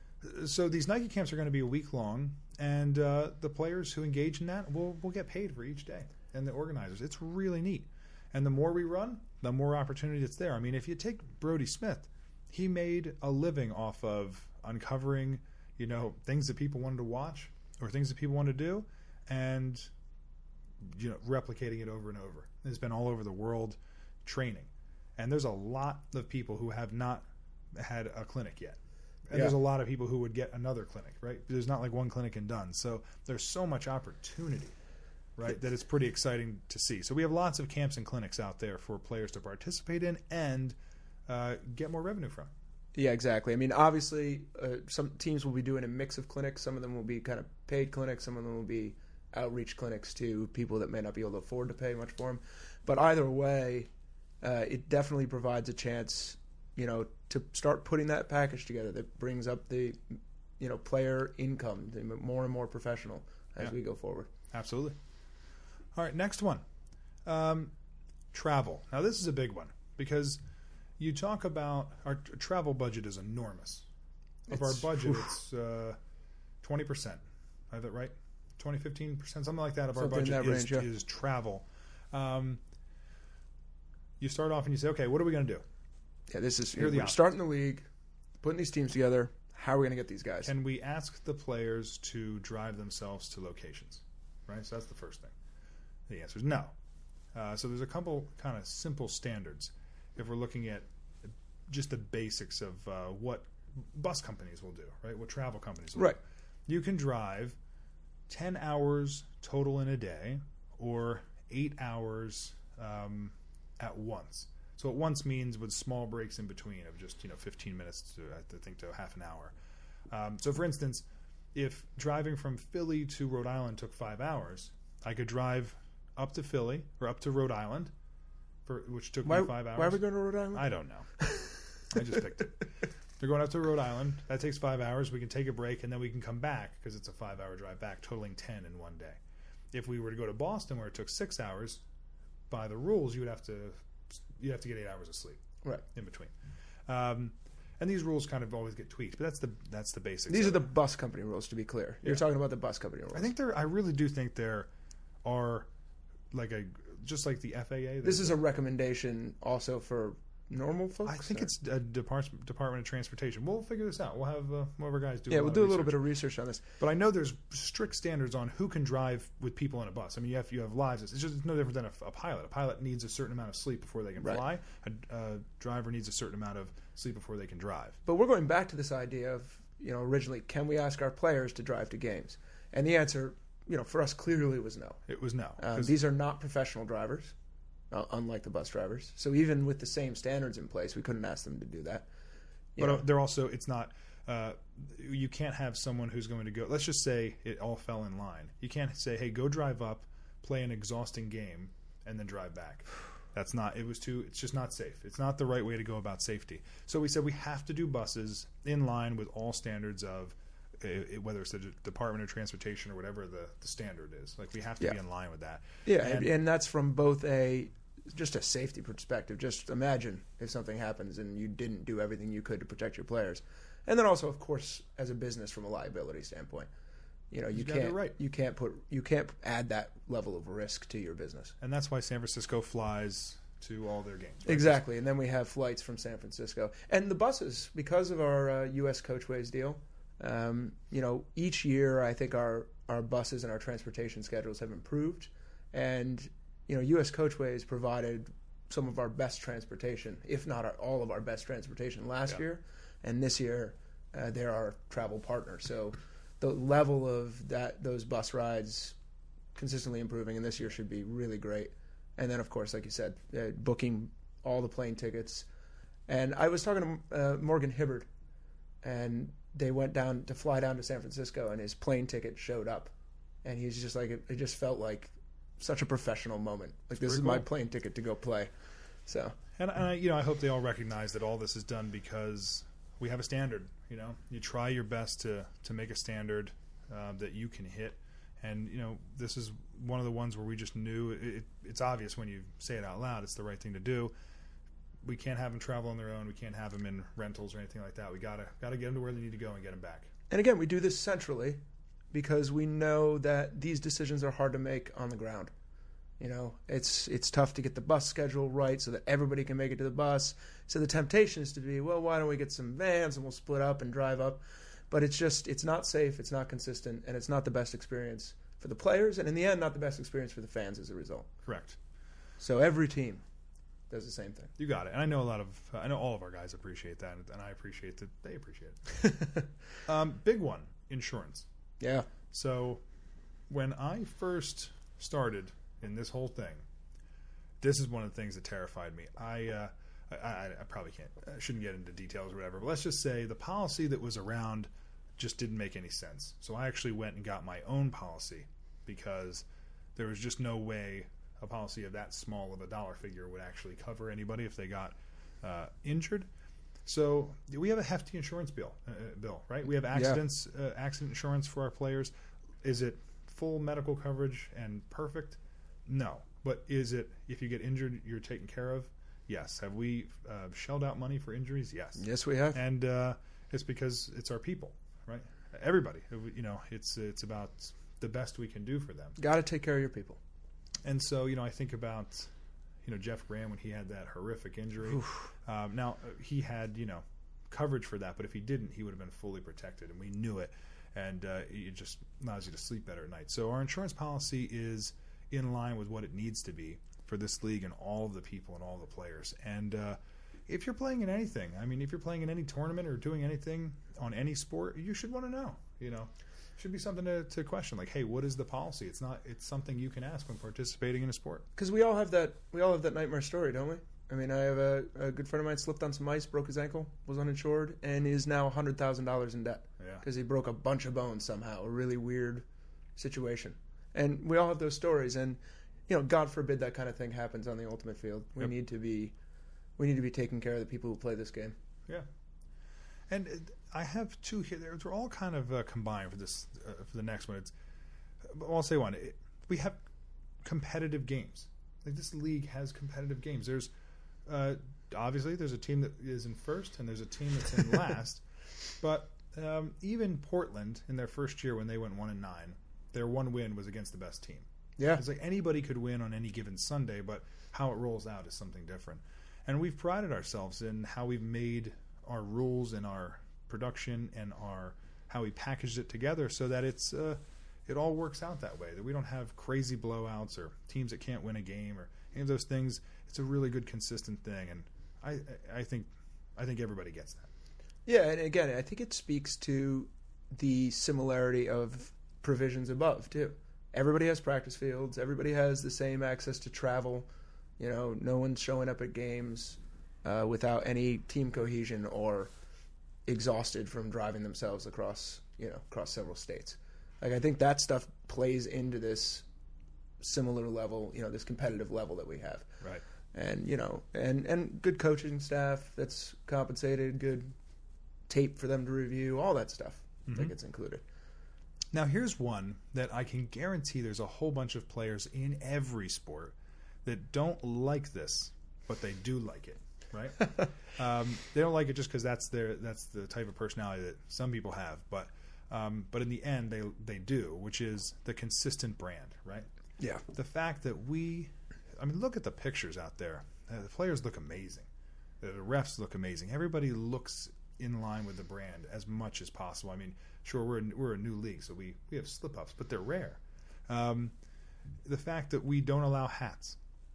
so these Nike camps are going to be a week long, and uh, the players who engage in that will will get paid for each day, and the organizers. It's really neat. And the more we run, the more opportunity that's there. I mean, if you take Brody Smith, he made a living off of uncovering, you know, things that people wanted to watch or things that people want to do, and you know, replicating it over and over. It's been all over the world training, and there's a lot of people who have not had a clinic yet, and Yeah. there's a lot of people who would get another clinic, right? There's not like one clinic and done. So there's so much opportunity, right, that it's pretty exciting to see. So we have lots of camps and clinics out there for players to participate in and uh, get more revenue from. Yeah, exactly. I mean, obviously, uh, some teams will be doing a mix of clinics. Some of them will be kind of paid clinics. Some of them will be outreach clinics to people that may not be able to afford to pay much for them. But either way, uh, it definitely provides a chance, you know, to start putting that package together that brings up the, you know, player income, to more and more professional as Yeah. we go forward. Absolutely. All right, next one. Um, travel. Now, this is a big one because you talk about our t- travel budget is enormous. Of our It's- budget, oof. it's uh, twenty percent. I have that right? twenty, fifteen percent, something like that of our Something in budget that is, range, yeah. is travel. Um, you start off and you say, okay, what are we going to do? Yeah, this is Here are the we're options. starting the league, putting these teams together. How are we going to get these guys? Can we ask the players to drive themselves to locations? Right? So that's the first thing. The answer is no. Uh, so there's a couple kind of simple standards if we're looking at just the basics of uh, what bus companies will do, right? What travel companies will Right. do. You can drive ten hours total in a day or eight hours um, at once. So at once means with small breaks in between of just, you know, fifteen minutes to, I think, to half an hour. Um, so, for instance, if driving from Philly to Rhode Island took five hours, I could drive up to Philly or up to Rhode Island, for, which took why, me five hours. why are we going to Rhode Island? I don't know. I just picked it. They're going up to Rhode Island. That takes five hours. We can take a break, and then we can come back because it's a five-hour drive back, totaling ten in one day. If we were to go to Boston, where it took six hours, by the rules, you would have to you have to get eight hours of sleep Right. in between. Um, and these rules kind of always get tweaked, but that's the that's the basics. These of are the it. bus company rules, to be clear. You're Yeah. talking about the bus company rules. I think there. I really do think there are like a just like the F A A. this there's is a recommendation also for normal folks. I think or- it's a Department Department of Transportation. We'll figure this out. We'll have uh, one of our guys do. yeah. a We'll lot do a of little research. bit of research on this. But I know there's strict standards on who can drive with people in a bus. I mean, you have you have lives. It's just it's no different than a, a pilot. A pilot needs a certain amount of sleep before they can Right. fly. A, a driver needs a certain amount of sleep before they can drive. But we're going back to this idea of, you know, originally, can we ask our players to drive to games? And the answer, you know, for us clearly was no. It was no. Um, 'Cause- these are not professional drivers, uh, unlike the bus drivers. So even with the same standards in place, we couldn't ask them to do that. You but know, uh, they're also it's not. Uh, you can't have someone who's going to go. Let's just say it all fell in line. You can't say, "Hey, go drive up, play an exhausting game, and then drive back." That's not. It was too. It's just not safe. It's not the right way to go about safety. So we said we have to do buses in line with all standards of, uh, whether it's the D- Department of Transportation or whatever the, the standard is. Like we have to Yeah. be in line with that. Yeah, And- and, and that's from both a just a safety perspective. Just imagine if something happens and you didn't do everything you could to protect your players, and then also, of course, as a business from a liability standpoint, you know, you, You gotta do can't it right. you can't put you can't add that level of risk to your business. And that's why San Francisco flies to all their games. Right? Exactly, and then we have flights from San Francisco and the buses because of our uh, U S Coachways deal. Um, you know, each year I think our our buses and our transportation schedules have improved, and you know, U S Coachways provided some of our best transportation, if not our, all of our best transportation last Yeah. year, and this year uh, they're our travel partner. So the level of that those bus rides consistently improving, and this year should be really great. And then, of course, like you said, uh, booking all the plane tickets. And I was talking to uh, Morgan Hibbard, and they went down to fly down to San Francisco, and his plane ticket showed up, and he's just like, it, it just felt like such a professional moment. Like, this is pretty my cool. plane ticket to go play. So And, and I, you know, I hope they all recognize that all this is done because we have a standard. You know, you try your best to to make a standard uh, that you can hit. And you know, this is one of the ones where we just knew it, it, it's obvious when you say it out loud. It's the right thing to do. We can't have them travel on their own. We can't have them in rentals or anything like that. We gotta gotta get them to where they need to go and get them back. And again, we do this centrally because we know that these decisions are hard to make on the ground. You know, it's it's tough to get the bus schedule right so that everybody can make it to the bus. So the temptation is to be, well, why don't we get some vans and we'll split up and drive up? But it's just, it's not safe, it's not consistent, and it's not the best experience for the players, and in the end, not the best experience for the fans as a result. Correct. So every team does the same thing. You got it. And I know a lot of, I know all of our guys appreciate that, and I appreciate that they appreciate it. um, big one, insurance. Yeah. So when I first started in this whole thing, this is one of the things that terrified me. I, uh, I, I, I probably can't, I shouldn't get into details or whatever, but let's just say the policy that was around just didn't make any sense. So I actually went and got my own policy because there was just no way a policy of that small of a dollar figure would actually cover anybody if they got uh, injured. So we have a hefty insurance bill, uh, bill, right? We have accidents, uh, accident insurance for our players. Is it full medical coverage and perfect? No. But is it, if you get injured, you're taken care of? Yes. Have we uh, shelled out money for injuries? Yes. Yes, we have. And uh, it's because it's our people, right? Everybody. You know, it's it's about the best we can do for them. Got to take care of your people. And so, you know, I think about, you know, Jeff Graham when he had that horrific injury. Um, now, he had, you know, coverage for that, but if he didn't, he would have been fully protected, and we knew it. And uh, it just allows you to sleep better at night. So our insurance policy is in line with what it needs to be for this league and all of the people and all the players. And uh, if you're playing in anything, I mean, if you're playing in any tournament or doing anything on any sport, you should want to know, you know. Should be something to, to question, like, hey, what is the policy? It's not. It's something you can ask when participating in a sport. Because we all have that. We all have that nightmare story, don't we? I mean, I have a, a good friend of mine slipped on some ice, broke his ankle, was uninsured, and is now one hundred thousand dollars in debt Yeah. because he broke a bunch of bones somehow. A really weird situation. And we all have those stories. And you know, God forbid that kind of thing happens on the ultimate field. We Yep. need to be, we need to be taking care of the people who play this game. Yeah. And uh, I have two here. They're, they're all kind of uh, combined for this uh, for the next one. It's, well, I'll say one. It, we have competitive games. Like this league has competitive games. There's uh, obviously there's a team that is in first and there's a team that's in last. But um, even Portland in their first year when they went one and nine, their one win was against the best team. Yeah. It's like anybody could win on any given Sunday, but how it rolls out is something different. And we've prided ourselves in how we've made our rules and our production and our how we packaged it together so that it's uh, it all works out that way. That we don't have crazy blowouts or teams that can't win a game or any of those things. It's a really good, consistent thing, and I I think I think everybody gets that. Yeah, and again, I think it speaks to the similarity of provisions above too. Everybody has practice fields. Everybody has the same access to travel. You know, no one's showing up at games uh, without any team cohesion or exhausted from driving themselves across, you know, across several states. Like, I think that stuff plays into this similar level, you know, this competitive level that we have. Right. and you know, and and good coaching staff that's compensated, good tape for them to review, all that stuff Mm-hmm. that gets included. Now, here's one that I can guarantee there's a whole bunch of players in every sport that don't like this, but they do like it, right? um, they don't like it just because that's their that's the type of personality that some people have, but um, but in the end, they they do, which is the consistent brand, right? Yeah. The fact that we, I mean, look at the pictures out there. Uh, the players look amazing. The, the refs look amazing. Everybody looks in line with the brand as much as possible. I mean, sure, we're we're a new league, so we, we have slip-ups, but they're rare. Um, the fact that we don't allow hats.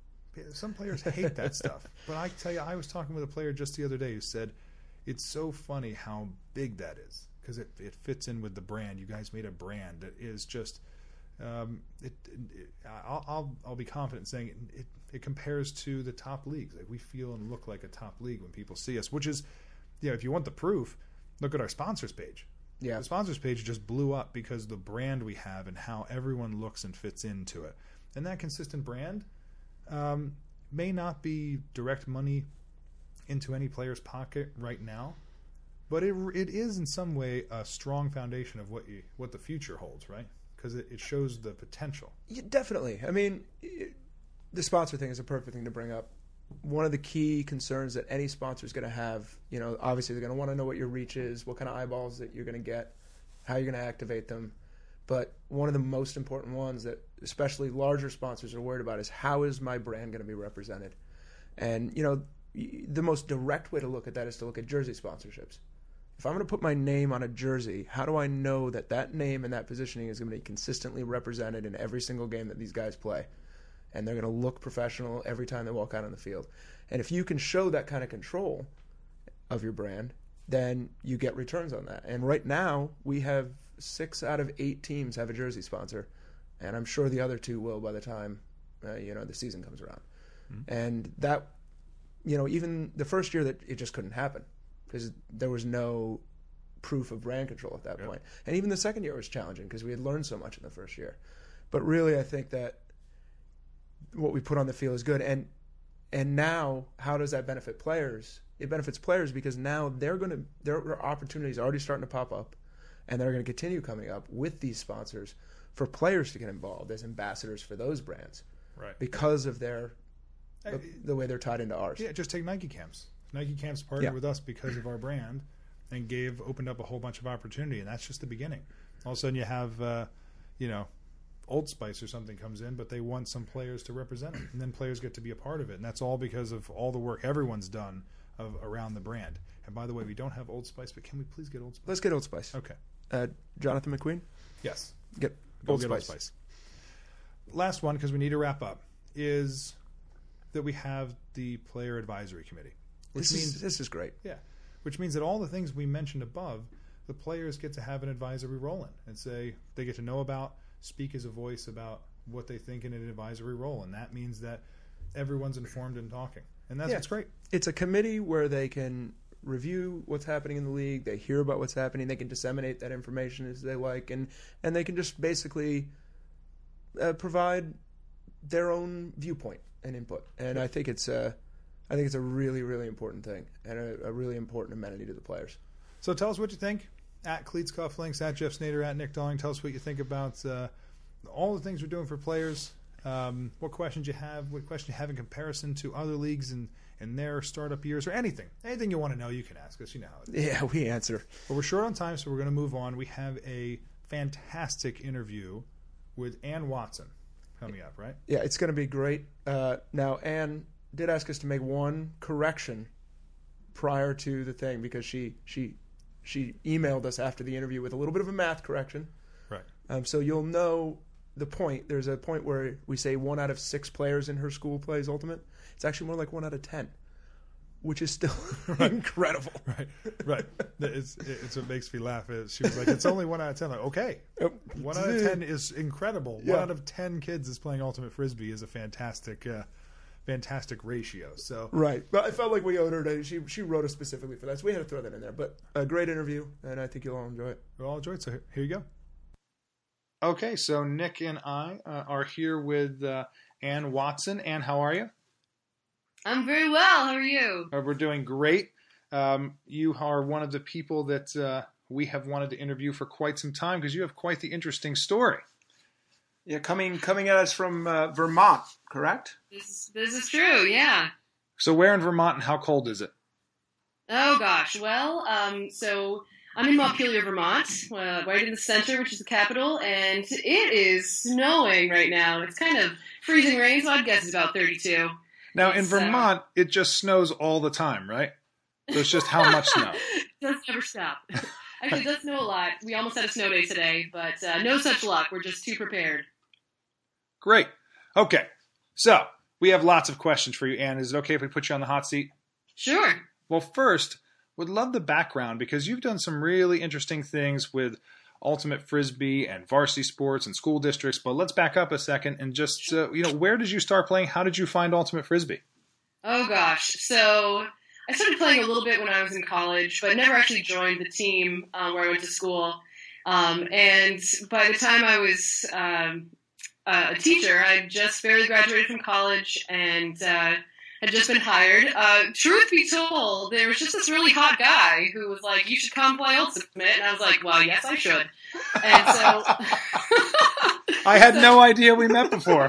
Some players hate that stuff. But I tell you, I was talking with a player just the other day who said, it's so funny how big that is because it, it fits in with the brand. You guys made a brand that is just, um, it, it, I'll, I'll I'll be confident in saying it, it, it compares to the top leagues. Like we feel and look like a top league when people see us, which is, you know, if you want the proof, look at our sponsors page. Yeah. The sponsors page just blew up because of the brand we have and how everyone looks and fits into it. And that consistent brand um, may not be direct money into any player's pocket right now, but it it is in some way a strong foundation of what you what the future holds, right? Because it, it shows the potential. Yeah, definitely. I mean, it, the sponsor thing is a perfect thing to bring up. One of the key concerns that any sponsor is going to have, you know, obviously they're going to want to know what your reach is, what kind of eyeballs that you're going to get, how you're going to activate them. But one of the most important ones that especially larger sponsors are worried about is how is my brand going to be represented? And, you know, the most direct way to look at that is to look at jersey sponsorships. If I'm going to put my name on a jersey, how do I know that that name and that positioning is going to be consistently represented in every single game that these guys play? And they're going to look professional every time they walk out on the field. And if you can show that kind of control of your brand, then you get returns on that. And right now, we have six out of eight teams have a jersey sponsor, and I'm sure the other two will by the time uh, you know the season comes around. Mm-hmm. And that, you know, even the first year that it just couldn't happen because there was no proof of brand control at that yep. point. And even the second year was challenging because we had learned so much in the first year. But really, I think that what we put on the field is good. And and now, how does that benefit players? It benefits players because now they're going to there are opportunities already starting to pop up, and they're going to continue coming up with these sponsors for players to get involved as ambassadors for those brands, right? Because of their the, the way they're tied into ours. Yeah, just take Nike Camps. Nike Camps partnered yeah. with us because of our brand, and gave opened up a whole bunch of opportunity, and that's just the beginning. All of a sudden, you have, uh, you know. Old Spice or something comes in, but they want some players to represent it, and then players get to be a part of it, and that's all because of all the work everyone's done of around the brand. And by the way, we don't have Old Spice, but can we please get Old Spice? Let's get Old Spice. Okay. Uh, Jonathan McQueen? Yes. Get Go Old get Spice. Old Spice. Last one, because we need to wrap up, is that we have the Player Advisory Committee. Which This means is, this is great. Yeah. Which means that all the things we mentioned above, the players get to have an advisory role in and say they get to know about, speak as a voice about what they think in an advisory role, and that means that everyone's informed and talking, and that's Yeah. what's great. It's a committee where they can review what's happening in the league, they hear about what's happening, they can disseminate that information as they like, and, and they can just basically uh, provide their own viewpoint and input. And I think it's a, I think it's a really, really important thing and a, a really important amenity to the players. So tell us what you think. At Cleats Cufflinks, at Jeff Snyder, at Nick Darling. Tell us what you think about uh, all the things we're doing for players. Um, what questions you have, what questions you have in comparison to other leagues and, and their startup years, or anything. Anything you want to know, you can ask us. You know how it is. Yeah, we answer. But we're short on time, so we're going to move on. We have a fantastic interview with Ann Watson coming up, right? Yeah, it's going to be great. Uh, now, Ann did ask us to make one correction prior to the thing because she she she emailed us after the interview with a little bit of a math correction. Right. Um, so you'll know the point. There's a point where we say one out of six players in her school plays Ultimate. It's actually more like one out of ten, which is still incredible. Right, right. It's, it's what makes me laugh. She was like, it's only one out of ten. Like, okay. One out of ten is incredible. Yeah. One out of ten kids is playing Ultimate Frisbee is a fantastic uh, fantastic ratio. So Right. But I felt like we owed her to, she, she wrote us specifically for that, so we had to throw that in there. But a great interview, and I think you'll all enjoy it. we'll all enjoy it. So here, here you go. Okay, so Nick and I uh, are here with uh, Ann Watson. Ann, how are you? I'm very well. How are you? Uh, we're doing great. Um, you are one of the people that uh, we have wanted to interview for quite some time because you have quite the interesting story. Yeah, coming coming at us from uh, Vermont, correct? This, this is true, yeah. So where in Vermont and how cold is it? Oh, gosh. Well, um, so I'm in Montpelier, Vermont, uh, right in the center, which is the capital, and it is snowing right now. It's kind of freezing rain, so I'd guess it's about thirty-two. Now, in It's, Vermont, uh, it just snows all the time, right? So it's just how much snow? It does never stop. Actually, it does snow a lot. We almost had a snow day today, but uh, no such luck. We're just too prepared. Great. Okay. So we have lots of questions for you, Anne. Is it okay if we put you on the hot seat? Sure. Well, first, would love the background because you've done some really interesting things with ultimate frisbee and varsity sports and school districts. But let's back up a second and just, uh, you know, where did you start playing? How did you find ultimate frisbee? Oh, gosh. So I started playing a little bit when I was in college, but never actually joined the team uh, where I went to school. Um, and by the time I was um, uh, a teacher, I just barely graduated from college and uh, had just been hired. Uh, truth be told, there was just this really hot guy who was like, "You should come play Ultimate," and I was like, "Well, yes, I should." And so I had no idea we met before.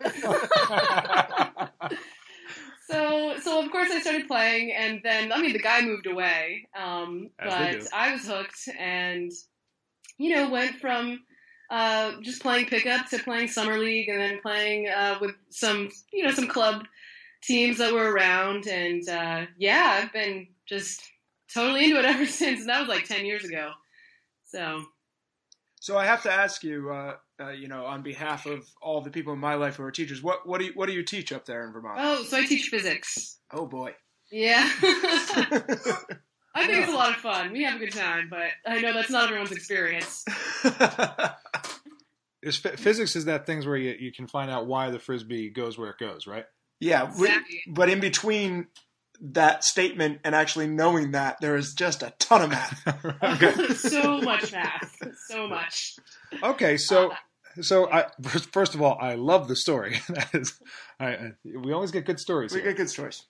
So, so of course I started playing, and then, I mean, the guy moved away, um, As they do. but I was hooked, and, you know, went from uh, just playing pickup to playing summer league, and then playing uh, with some, you know, some club teams that were around, and uh, yeah, I've been just totally into it ever since, and that was like ten years ago, so... So I have to ask you, uh, uh, you know, on behalf of all the people in my life who are teachers, what what do you what do you teach up there in Vermont? Oh, so I teach physics. Oh boy. Yeah. I think it's a lot of fun. We have a good time, but I know that's not everyone's experience. Is physics is that things where you, you can find out why the frisbee goes where it goes, right? Yeah, we, Exactly. but in between that statement and actually knowing that, there is just a ton of math. Okay. So much math. So much. Okay, so Uh, so I first of all, I love the story. That is, I, I- we always get good stories We here. get good stories.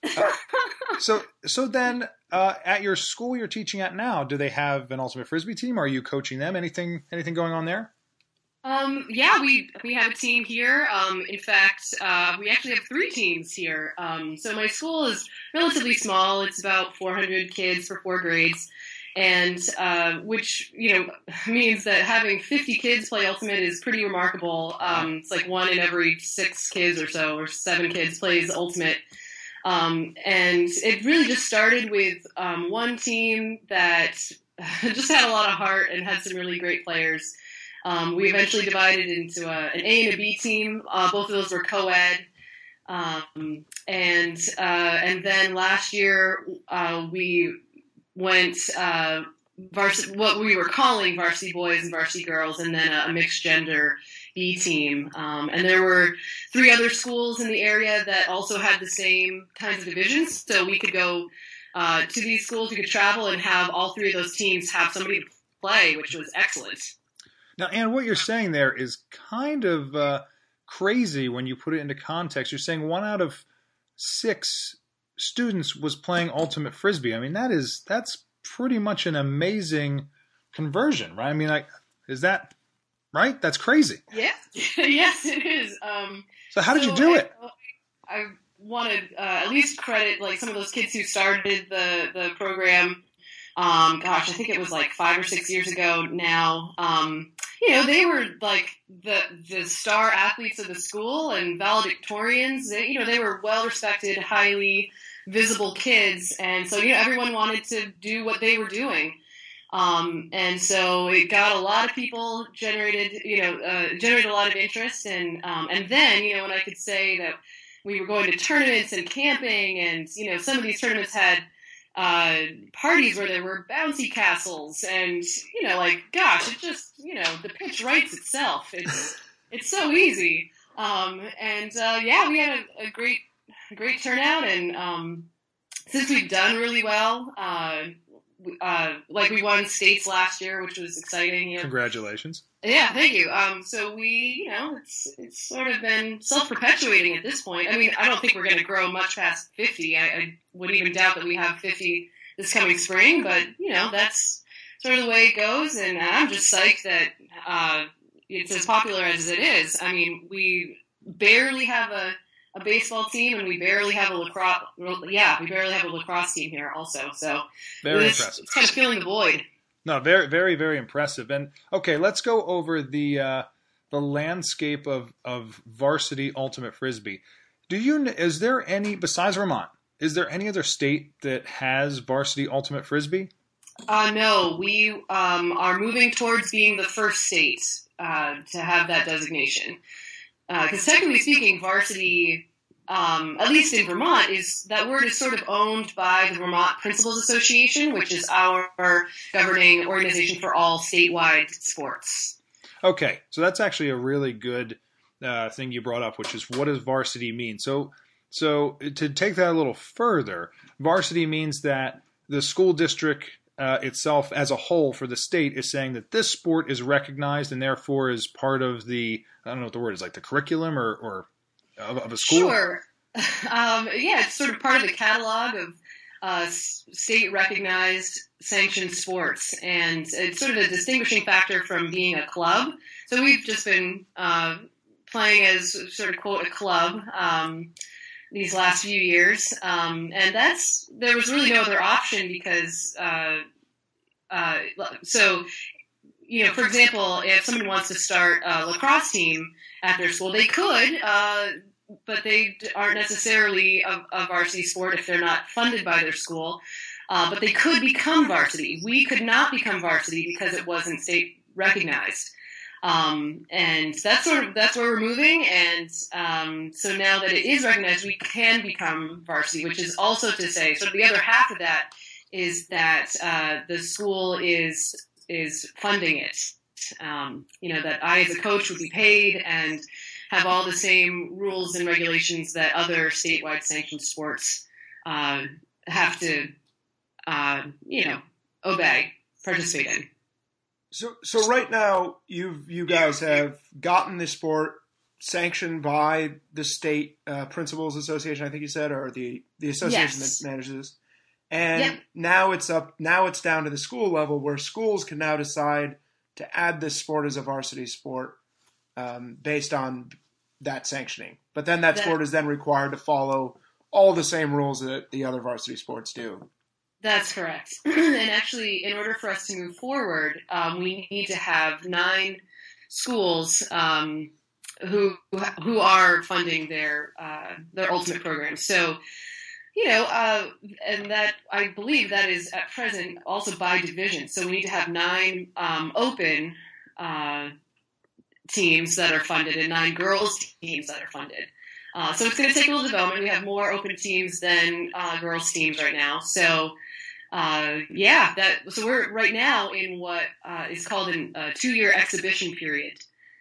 So so then, uh, at your school you're teaching at now, do they have an ultimate frisbee team? Are you coaching them? Anything anything going on there? Um, yeah, we we have a team here. Um, in fact, uh, we actually have three teams here. Um, so my school is relatively small. It's about four hundred kids for four grades, and uh, which you know means that having fifty kids play Ultimate is pretty remarkable. Um, it's like one in every six kids or so, or seven kids plays Ultimate. Um, and it really just started with um, one team that just had a lot of heart and had some really great players. Um, we eventually divided into a, an A and a B team. Uh, both of those were co-ed. Um, and uh, and then last year uh, we went uh, vars- what we were calling varsity boys and varsity girls, and then a, a mixed gender B team. Um, and there were three other schools in the area that also had the same kinds of divisions, so we could go uh, to these schools. We could travel and have all three of those teams have somebody to play, which was excellent. Now, Anne, what you're saying there is kind of uh, crazy when you put it into context. You're saying one out of six students was playing ultimate frisbee. I mean, that is that's pretty much an amazing conversion, right? I mean, like, is that right? That's crazy. Yeah, yes, it is. Um, So how did you so do I, it? I wanted uh, at least credit like some of those kids who started the the program. Um, gosh, I think it was like five or six years ago now. Um, you know, they were like the the star athletes of the school and valedictorians. They, you know, they were well respected, highly visible kids, and so you know everyone wanted to do what they were doing. Um, and so it got a lot of people generated, you know, uh, generated a lot of interest, and um, and then you know when I could say that we were going to tournaments and camping, and you know some of these tournaments had uh, parties where there were bouncy castles, and you know like gosh, it just you know the pitch writes itself. It's it's so easy, um, and uh, yeah, we had a, a great great turnout, and um, since we've done really well. Uh, uh, like we won states last year, which was exciting. You know? Congratulations. Yeah, thank you. Um, so we, you know, it's it's sort of been self-perpetuating at this point. I mean, I don't think we're going to grow much past fifty. I, I would even doubt that we have fifty this coming spring, but, you know, that's sort of the way it goes, and I'm just psyched that uh, it's as popular as it is. I mean, we barely have a, a baseball team, and we barely have a lacrosse, yeah, we barely have a lacrosse team here also, so Very it's, impressive. it's kind of filling the void. No, very, very, very impressive. And okay, let's go over the uh, the landscape of, of varsity ultimate frisbee. Do you is there any besides Vermont? Is there any other state that has varsity ultimate frisbee? Uh, no, we um, are moving towards being the first state uh, to have that designation. Because uh, technically speaking, varsity, um, at least in Vermont, is that word is sort of owned by the Vermont Principals Association, which is our governing organization for all statewide sports. Okay, so that's actually a really good uh, thing you brought up, which is what does varsity mean? So, so to take that a little further, varsity means that the school district uh, itself as a whole for the state is saying that this sport is recognized and therefore is part of the, I don't know what the word is, like the curriculum or, or of, of a school? Sure. Um, yeah, it's sort of part of the catalog of uh, state-recognized sanctioned sports, and it's sort of a distinguishing factor from being a club. So we've just been uh, playing as sort of, quote, a club um, these last few years, um, and that's there was really no other option because uh, uh, so you know, for example, if someone wants to start a lacrosse team at their school, they could, uh, but they aren't necessarily a, a varsity sport if they're not funded by their school. Uh, but they could become varsity. We could not become varsity because it wasn't state recognized. Um, and that's sort of that's where we're moving. And um, so now that it is recognized, we can become varsity, which is also to say, sort of the other half of that is that uh, the school is is funding it. Um, you know, that I as a coach would be paid and have all the same rules and regulations that other statewide sanctioned sports uh, have to, uh, you know, obey, participate in. So, so right now, you you guys have gotten this sport sanctioned by the state uh, principals association, I think you said, or the the association Yes. that manages this. And Yep. now it's up. Now it's down to the school level, where schools can now decide to add this sport as a varsity sport um, based on that sanctioning. But then that, That- sport is then required to follow all the same rules that the other varsity sports do. That's correct. And actually, in order for us to move forward, um, we need to have nine schools um, who who are funding their uh, their ultimate program. So, you know, uh, and that I believe that is at present also by division. So we need to have nine um, open uh, teams that are funded and nine girls teams that are funded. Uh, so it's going to take a little development. We have more open teams than uh, girls teams right now. So. Uh, yeah, that, so we're right now in what, uh, is called a uh, two-year exhibition period.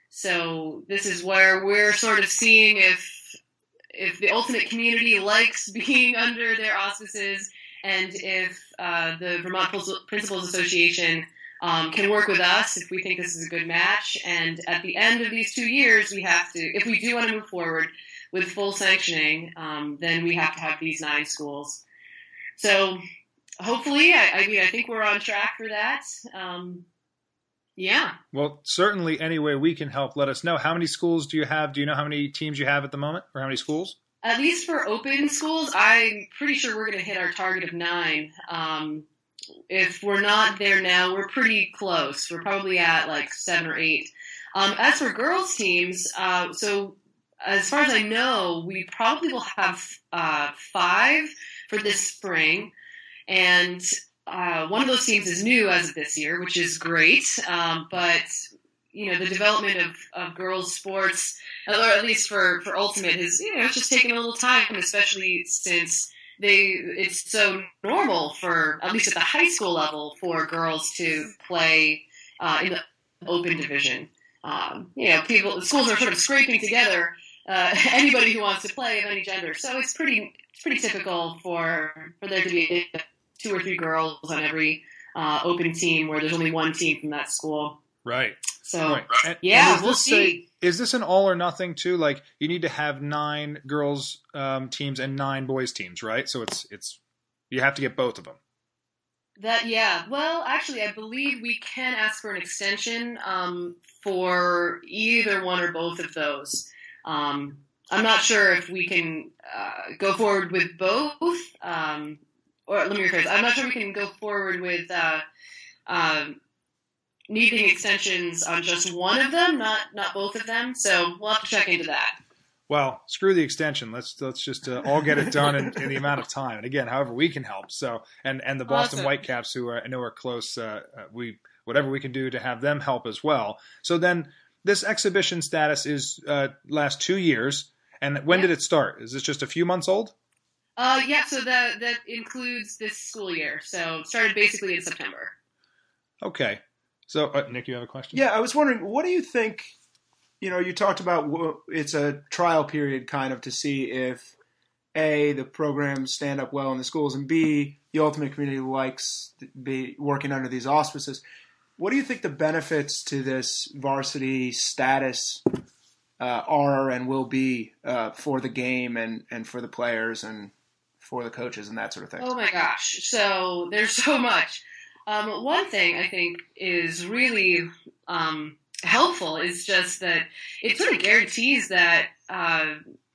So this is where we're sort of seeing if, if the ultimate community likes being under their auspices and if, uh, the Vermont Principals Association, um, can work with us if we think this is a good match. And at the end of these two years, we have to, if we do want to move forward with full sanctioning, um, then we have to have these nine schools. So, hopefully, I, I mean, I think we're on track for that. Um, yeah. Well, certainly any way we can help, let us know. How many schools do you have? Do you know how many teams you have at the moment, or how many schools? At least for open schools, I'm pretty sure we're going to hit our target of nine. Um, if we're not there now, we're pretty close. We're probably at like seven or eight. Um, as for girls teams, uh, so as far as I know, we probably will have uh, five for this spring. And uh, one of those teams is new as of this year, which is great. Um, but, you know, the development of, of girls' sports, or at least for, for Ultimate, is, you know, it's just taking a little time, especially since they it's so normal for, at least at the high school level, for girls to play uh, in the open division. Um, you know, people, schools are sort of scraping together uh, anybody who wants to play of any gender. So it's pretty, it's pretty typical for, for there to be two or three girls on every uh, open team, where there's only one team from that school. Right. So Right. And- yeah, and is we'll this see. a- is this an all or nothing too? Like you need to have nine girls um, teams and nine boys teams, right? So it's it's you have to get both of them. That yeah. Well, actually, I believe we can ask for an extension um, for either one or both of those. Um, I'm not sure if we can uh, go forward with both. Um, or let me rephrase. I'm not sure we can go forward with uh, um, needing extensions on just one of them, not not both of them. So we'll have to check into that. Well, screw the extension. Let's let's just uh, all get it done in, in the amount of time. And again, however we can help. So and and the Boston Awesome. Whitecaps, who are, I know are close, uh, uh, we whatever we can do to have them help as well. So then this exhibition status is uh, last two years. And when Yeah. did it start? Is this just a few months old? Uh, yeah. So that that includes this school year. So it started basically in September. Okay. So uh, Nick, you have a question? Yeah, I was wondering, what do you think? You know, you talked about w- it's a trial period kind of to see if A, the programs stand up well in the schools, and B, the ultimate community likes to be working under these auspices. What do you think the benefits to this varsity status uh, are and will be uh, for the game and, and for the players and for the coaches and that sort of thing? Oh my gosh. So there's so much. Um, one thing I think is really um, helpful is just that it sort of guarantees that uh,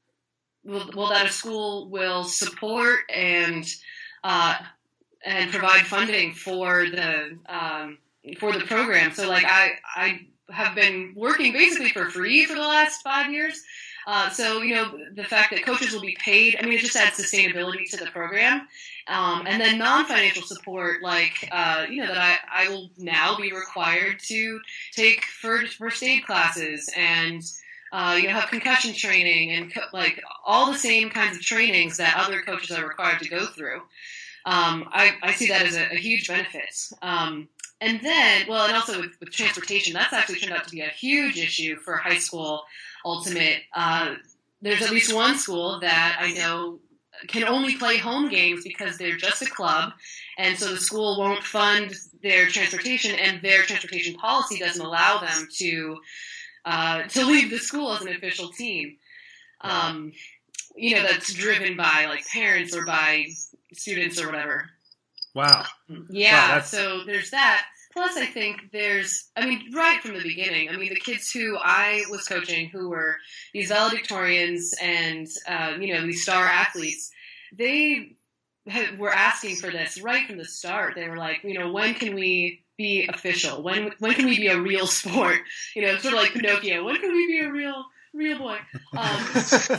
well, well that a school will support and uh, and provide funding for the um, for the program. So like I I have been working basically for free for the last five years. Uh, so, you know, the fact that coaches will be paid, I mean, it just adds sustainability to the program. Um, and then non-financial support, like, uh, you know, that I, I will now be required to take first, first aid classes and, uh, you know, have concussion training and, co- like, all the same kinds of trainings that other coaches are required to go through. Um, I, I see that as a, a huge benefit. Um, and then, well, and also with, with transportation, that's actually turned out to be a huge issue for high school ultimate. Uh, there's at least one school that I know can only play home games because they're just a club, and so the school won't fund their transportation, and their transportation policy doesn't allow them to uh, to leave the school as an official team. Um, you know, that's driven by like parents or by students or whatever. Wow. Yeah, Wow, that's- so there's that. Plus, I think there's, I mean, right from the beginning, I mean, the kids who I was coaching who were these valedictorians and, uh, you know, these star athletes, they had, were asking for this right from the start. They were like, you know, when can we be official? When when can we be a real sport? You know, sort of like Pinocchio. When can we be a real, real boy? Um, so,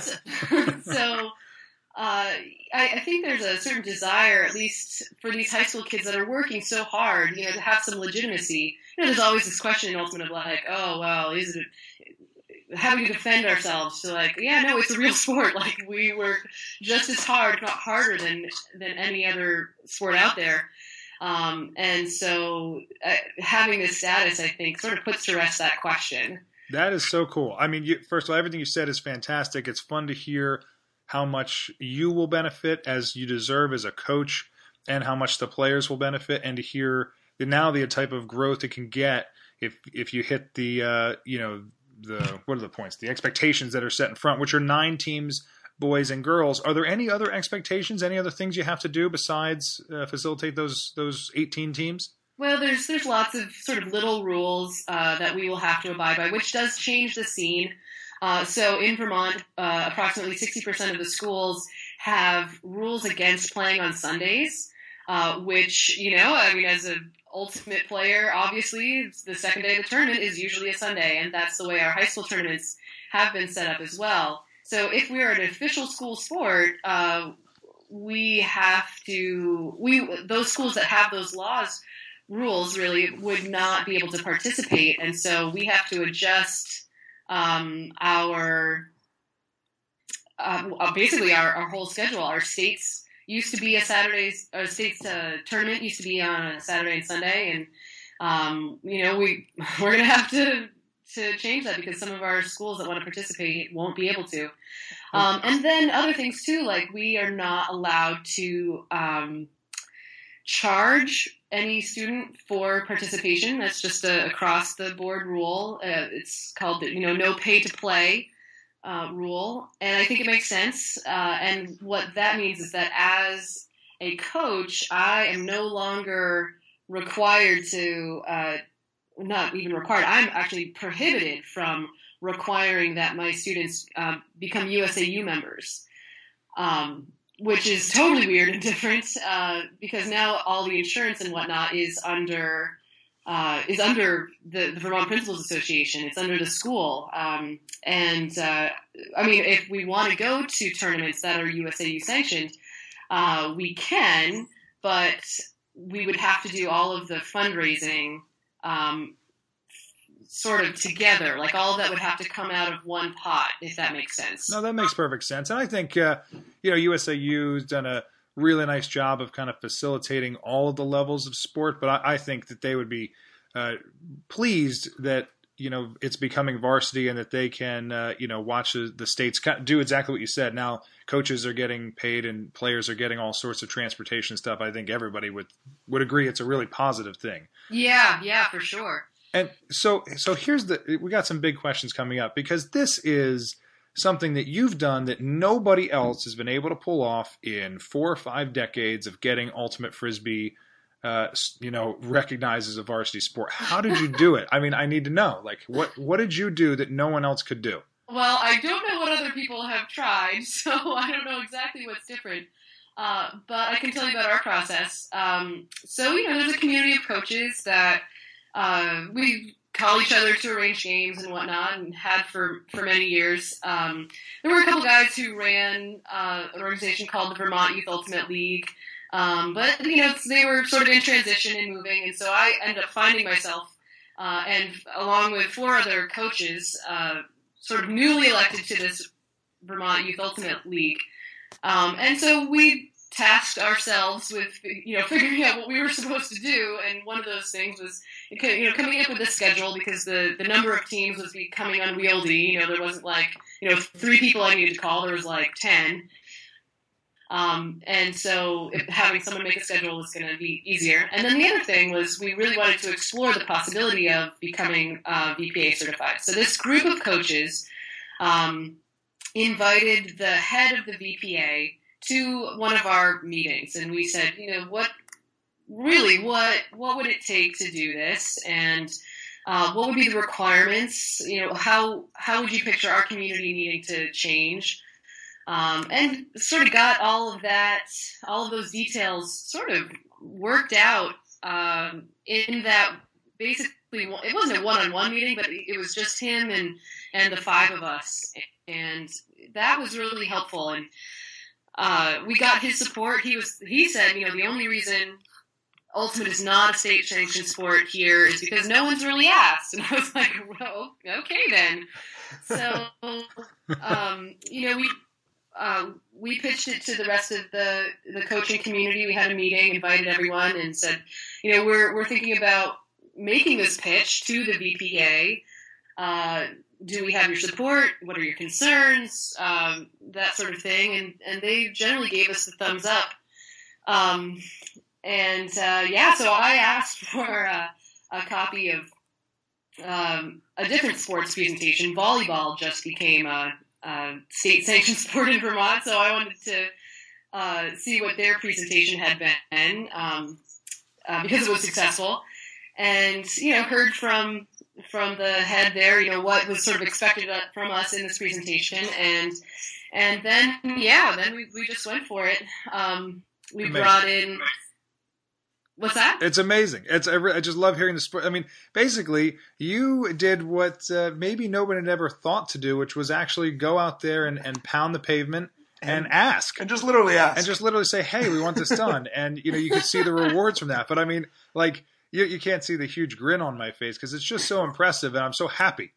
so Uh, I, I think there's a certain desire, at least for these high school kids that are working so hard, you know, to have some legitimacy. You know, there's always this question in Ultimate of like, oh, well, is it, how do we defend ourselves? So like, yeah, no, it's a real sport. Like we work just as hard, if not harder than, than any other sport out there. Um, and so uh, having this status, I think, sort of puts to rest that question. That is so cool. I mean, you, first of all, everything you said is fantastic. It's fun to hear how much you will benefit as you deserve as a coach and how much the players will benefit, and to hear the, now the type of growth it can get if if you hit the, uh, you know, the, what are the points? The expectations that are set in front, which are nine teams, boys and girls. Are there any other expectations, any other things you have to do besides uh, facilitate those those eighteen teams? Well, there's there's lots of sort of little rules uh, that we will have to abide by, which does change the scene. Uh, so in Vermont, uh, approximately sixty percent of the schools have rules against playing on Sundays, uh, which, you know, I mean, as an ultimate player, obviously, it's the second day of the tournament is usually a Sunday, and that's the way our high school tournaments have been set up as well. So if we're an official school sport, uh, we have to, we those schools that have those laws, rules really, would not be able to participate, and so we have to adjust Um, our uh, basically our, our whole schedule. Our states used to be a Saturdays, our states uh, tournament used to be on a Saturday and Sunday, and um, you know we we're gonna have to to change that because some of our schools that want to participate won't be able to. Um, and then other things too, like we are not allowed to um, charge any student for participation. That's just a across the board rule. Uh, it's called the, you know, no pay to play uh, rule. And I think it makes sense. Uh, and what that means is that as a coach, I am no longer required to, uh, not even required, I'm actually prohibited from requiring that my students uh, become U S A U members. Um, which is totally weird and different, uh, because now all the insurance and whatnot is under uh, is under the, the Vermont Principals Association. It's under the school, um, and uh, I mean, if we want to go to tournaments that are U S A U sanctioned, uh, we can, but we would have to do all of the fundraising um, sort of together. Like all of that would have to come out of one pot, if that makes sense. No, that makes perfect sense. And I think, uh, you know, U S A U's done a really nice job of kind of facilitating all of the levels of sport. But I, I think that they would be uh, pleased that, you know, it's becoming varsity and that they can, uh, you know, watch the, the states do exactly what you said. Now coaches are getting paid and players are getting all sorts of transportation stuff. I think everybody would, would agree it's a really positive thing. Yeah, yeah, for sure. And so, so here's the, we got some big questions coming up because this is something that you've done that nobody else has been able to pull off in four or five decades of getting ultimate frisbee, uh, you know, recognized as a varsity sport. How did you do it? I mean, I need to know, like, what, what did you do that no one else could do? Well, I don't know what other people have tried, so I don't know exactly what's different. Uh, but I can tell you about our process. Um, so, you know, there's a community of coaches that Uh, we call each other to arrange games and whatnot, and had for, for many years. Um, there were a couple guys who ran uh, an organization called the Vermont Youth Ultimate League, um, but you know they were sort of in transition and moving, and so I ended up finding myself, uh, and along with four other coaches, uh, sort of newly elected to this Vermont Youth Ultimate League, um, and so we tasked ourselves with, you know, figuring out what we were supposed to do, and one of those things was, you know, coming up with a schedule because the, the number of teams was becoming unwieldy. You know, there wasn't like, you know, three people I needed to call, there was like ten. Um, and so if having someone make a schedule was going to be easier. And then the other thing was we really wanted to explore the possibility of becoming uh, V P A certified. So this group of coaches um, invited the head of the V P A to one of our meetings, and we said, you know, what really what what would it take to do this, and uh, what would be the requirements? You know, how how would you picture our community needing to change? Um, and sort of got all of that, all of those details sort of worked out um, in that. Basically, it wasn't a one-on-one meeting, but it was just him and and the five of us, and that was really helpful. And Uh, we got his support. He was. He said, you know, the only reason Ultimate is not a state-sanctioned sport here is because no one's really asked. And I was like, well, okay then. So, um, you know, we uh, we pitched it to the rest of the the coaching community. We had a meeting, invited everyone, and said, you know, we're we're thinking about making this pitch to the V P A. Uh, do we have your support? What are your concerns? Um, that sort of thing. And, and they generally gave us the thumbs up. Um, and, uh, yeah, so I asked for a, a copy of um, a different sports presentation. Volleyball just became a, a state-sanctioned sport in Vermont, so I wanted to uh, see what their presentation had been um, uh, because it was successful. And, you know, heard from from the head there, you know, what was sort of expected from us in this presentation. And and then, yeah, then we, we just went for it. Um, we Amazing. brought in... What's that? It's amazing. It's I, I just love hearing the sport. I mean, basically, you did what uh, maybe nobody had ever thought to do, which was actually go out there and, and pound the pavement and, and ask. And just literally ask. And just literally say, hey, we want this done. And, you know, you could see the rewards from that. But, I mean, like... You, you can't see the huge grin on my face because it's just so impressive and I'm so happy.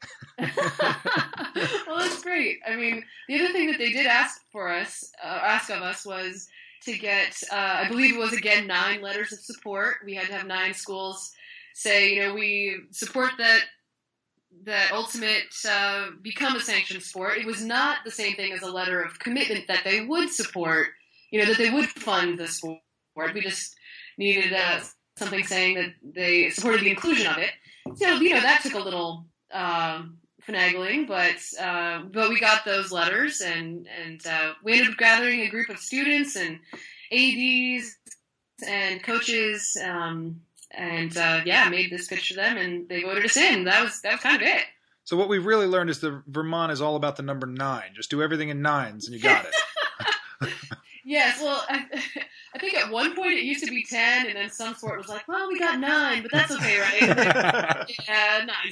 Well, that's great. I mean, the other thing that they did ask for us, uh, ask of us was to get, uh, I believe it was, again, nine letters of support. We had to have nine schools say, you know, we support that that Ultimate uh, become a sanctioned sport. It was not the same thing as a letter of commitment that they would support, you know, that they would fund the sport. We just... needed uh, something saying that they supported the inclusion of it. So, you know, that took a little um, finagling, but uh, but we got those letters, and, and uh, we ended up gathering a group of students and A Ds and coaches, um, and uh, yeah, made this pitch to them, and they voted us in. That was that was kind of it. So what we've really learned is that Vermont is all about the number nine. Just do everything in nines, and you got it. Yes, well, I, I think at one point it used to be ten, and then some sport was like, well, we got nine, but that's okay, right? Yeah, nine's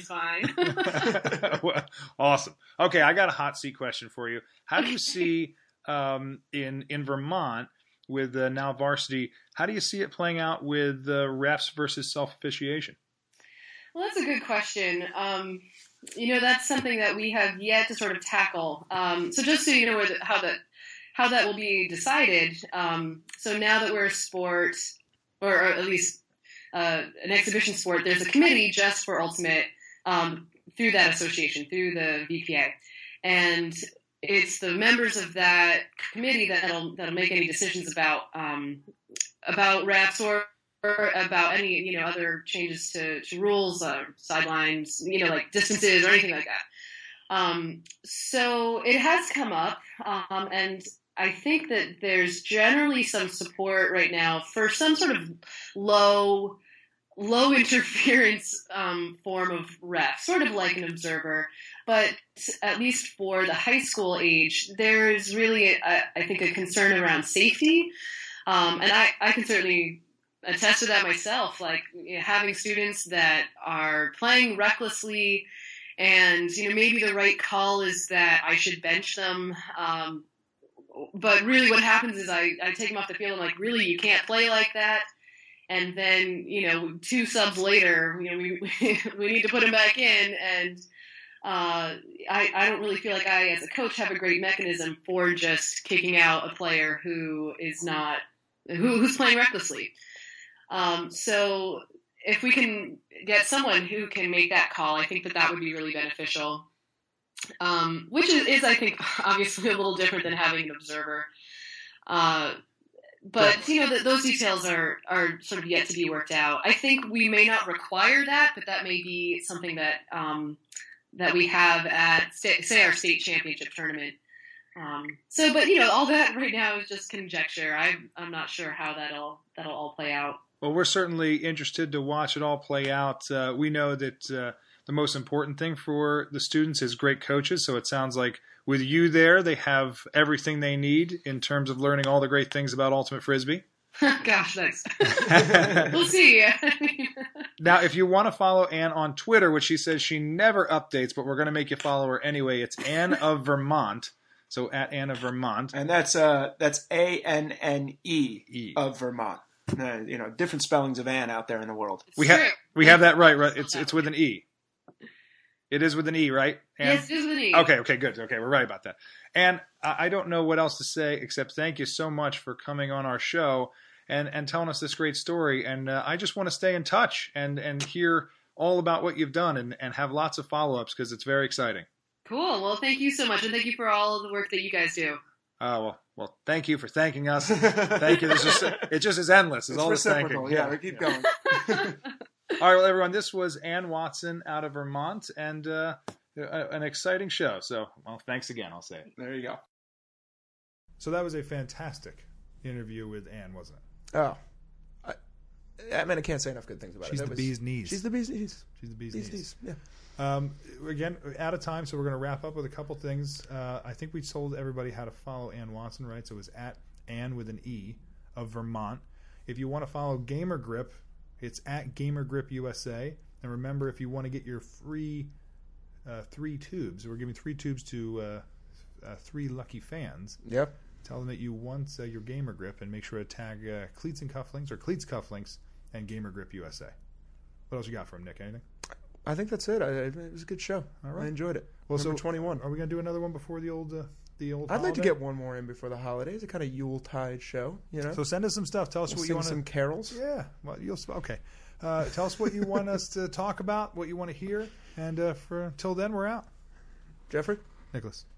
fine. Well, awesome. Okay, I got a hot seat question for you. How do you see um, in in Vermont with uh, now varsity, how do you see it playing out with uh, refs versus self-officiation? Well, that's a good question. Um, you know, that's something that we have yet to sort of tackle. Um, so just so you know where the, how that how that will be decided. Um, so now that we're a sport, or, or at least uh, an exhibition sport, there's a committee just for Ultimate um, through that association, through the V P A, and it's the members of that committee that'll that'll make any decisions about um, about refs or. or about any, you know, other changes to, to rules, uh, sidelines, you know, like distances or anything like that. Um, so it has come up, um, and I think that there's generally some support right now for some sort of low, low interference um, form of ref, sort of like an observer. But at least for the high school age, there's really, a, I think, a concern around safety, um, and I, I can certainly attest to that myself, like, you know, having students that are playing recklessly, and, you know, maybe the right call is that I should bench them, um, but really what happens is I, I take them off the field and, like, really, you can't play like that, and then, you know, two subs later, you know, we we need to put them back in, and uh, I, I don't really feel like I, as a coach, have a great mechanism for just kicking out a player who is not, who, who's playing recklessly. Um, so if we can get someone who can make that call, I think that that would be really beneficial, um, which is, is, I think, obviously a little different than having an observer. Uh, but, you know, th- those details are, are sort of yet to be worked out. I think we may not require that, but that may be something that um, that we have at, say, our state championship tournament. Um, so, but, you know, all that right now is just conjecture. I'm, I'm not sure how that'll that'll all play out. Well, we're certainly interested to watch it all play out. Uh, we know that uh, the most important thing for the students is great coaches, so it sounds like with you there, they have everything they need in terms of learning all the great things about Ultimate Frisbee. Gosh, thanks. We'll see. Now, if you want to follow Ann on Twitter, which she says she never updates, but we're going to make you follow her anyway, it's Ann of Vermont. So at Ann of Vermont. And that's uh that's A N N E E. of Vermont. Uh, you know, different spellings of Ann out there in the world. It's We true. have we have that right, right? It's it's with an E. It is with an E, right? Ann? Yes, it is with an E. Okay, okay, good. Okay, we're right about that. And I I don't know what else to say except thank you so much for coming on our show and, and telling us this great story. And uh, I just want to stay in touch and, and hear all about what you've done and, and have lots of follow-ups because it's very exciting. Cool. Well, thank you so much, and thank you for all of the work that you guys do. Oh, well, well, thank you for thanking us. Thank you. It's just, it just is endless. It's, It's all this thanking. reciprocal. Yeah, we keep going. All right, well, everyone, this was Ann Watson out of Vermont, and uh, a- an exciting show. So, well, thanks again, I'll say it. There you go. So that was a fantastic interview with Ann, wasn't it? Oh, I, I mean, I can't say enough good things about She's it. the It bee's knees. She's the bee's knees. She's the bee's, Bee's knees. knees. Yeah. Um, again, out of time, so we're going to wrap up with a couple things. Uh, I think we told everybody how to follow Ann Watson, right? So it was at Ann with an E of Vermont. If you want to follow Gamer Grip, it's at Gamer Grip U S A. And remember, if you want to get your free uh, three tubes, we're giving three tubes to uh, uh, three lucky fans. Yep. Tell them that you want uh, your Gamer Grip and make sure to tag uh, Cleats and Cufflinks or Cleats Cufflinks and Gamer Grip U S A. What else you got from Nick? Anything? I think that's it. I, it was a good show. All right. I enjoyed it. Well, Number so twenty-one. Are we going to do another one before the old uh, the old? I'd like to holiday? get one more in before the holidays. A kind of Yuletide show, you know. So send us some stuff. Tell us We'll what you sing want some to. carols. Yeah. Well, you'll okay. Uh, tell us what you want us to talk about, what you want to hear, and uh, for until then, we're out. Jeffrey? Nicholas.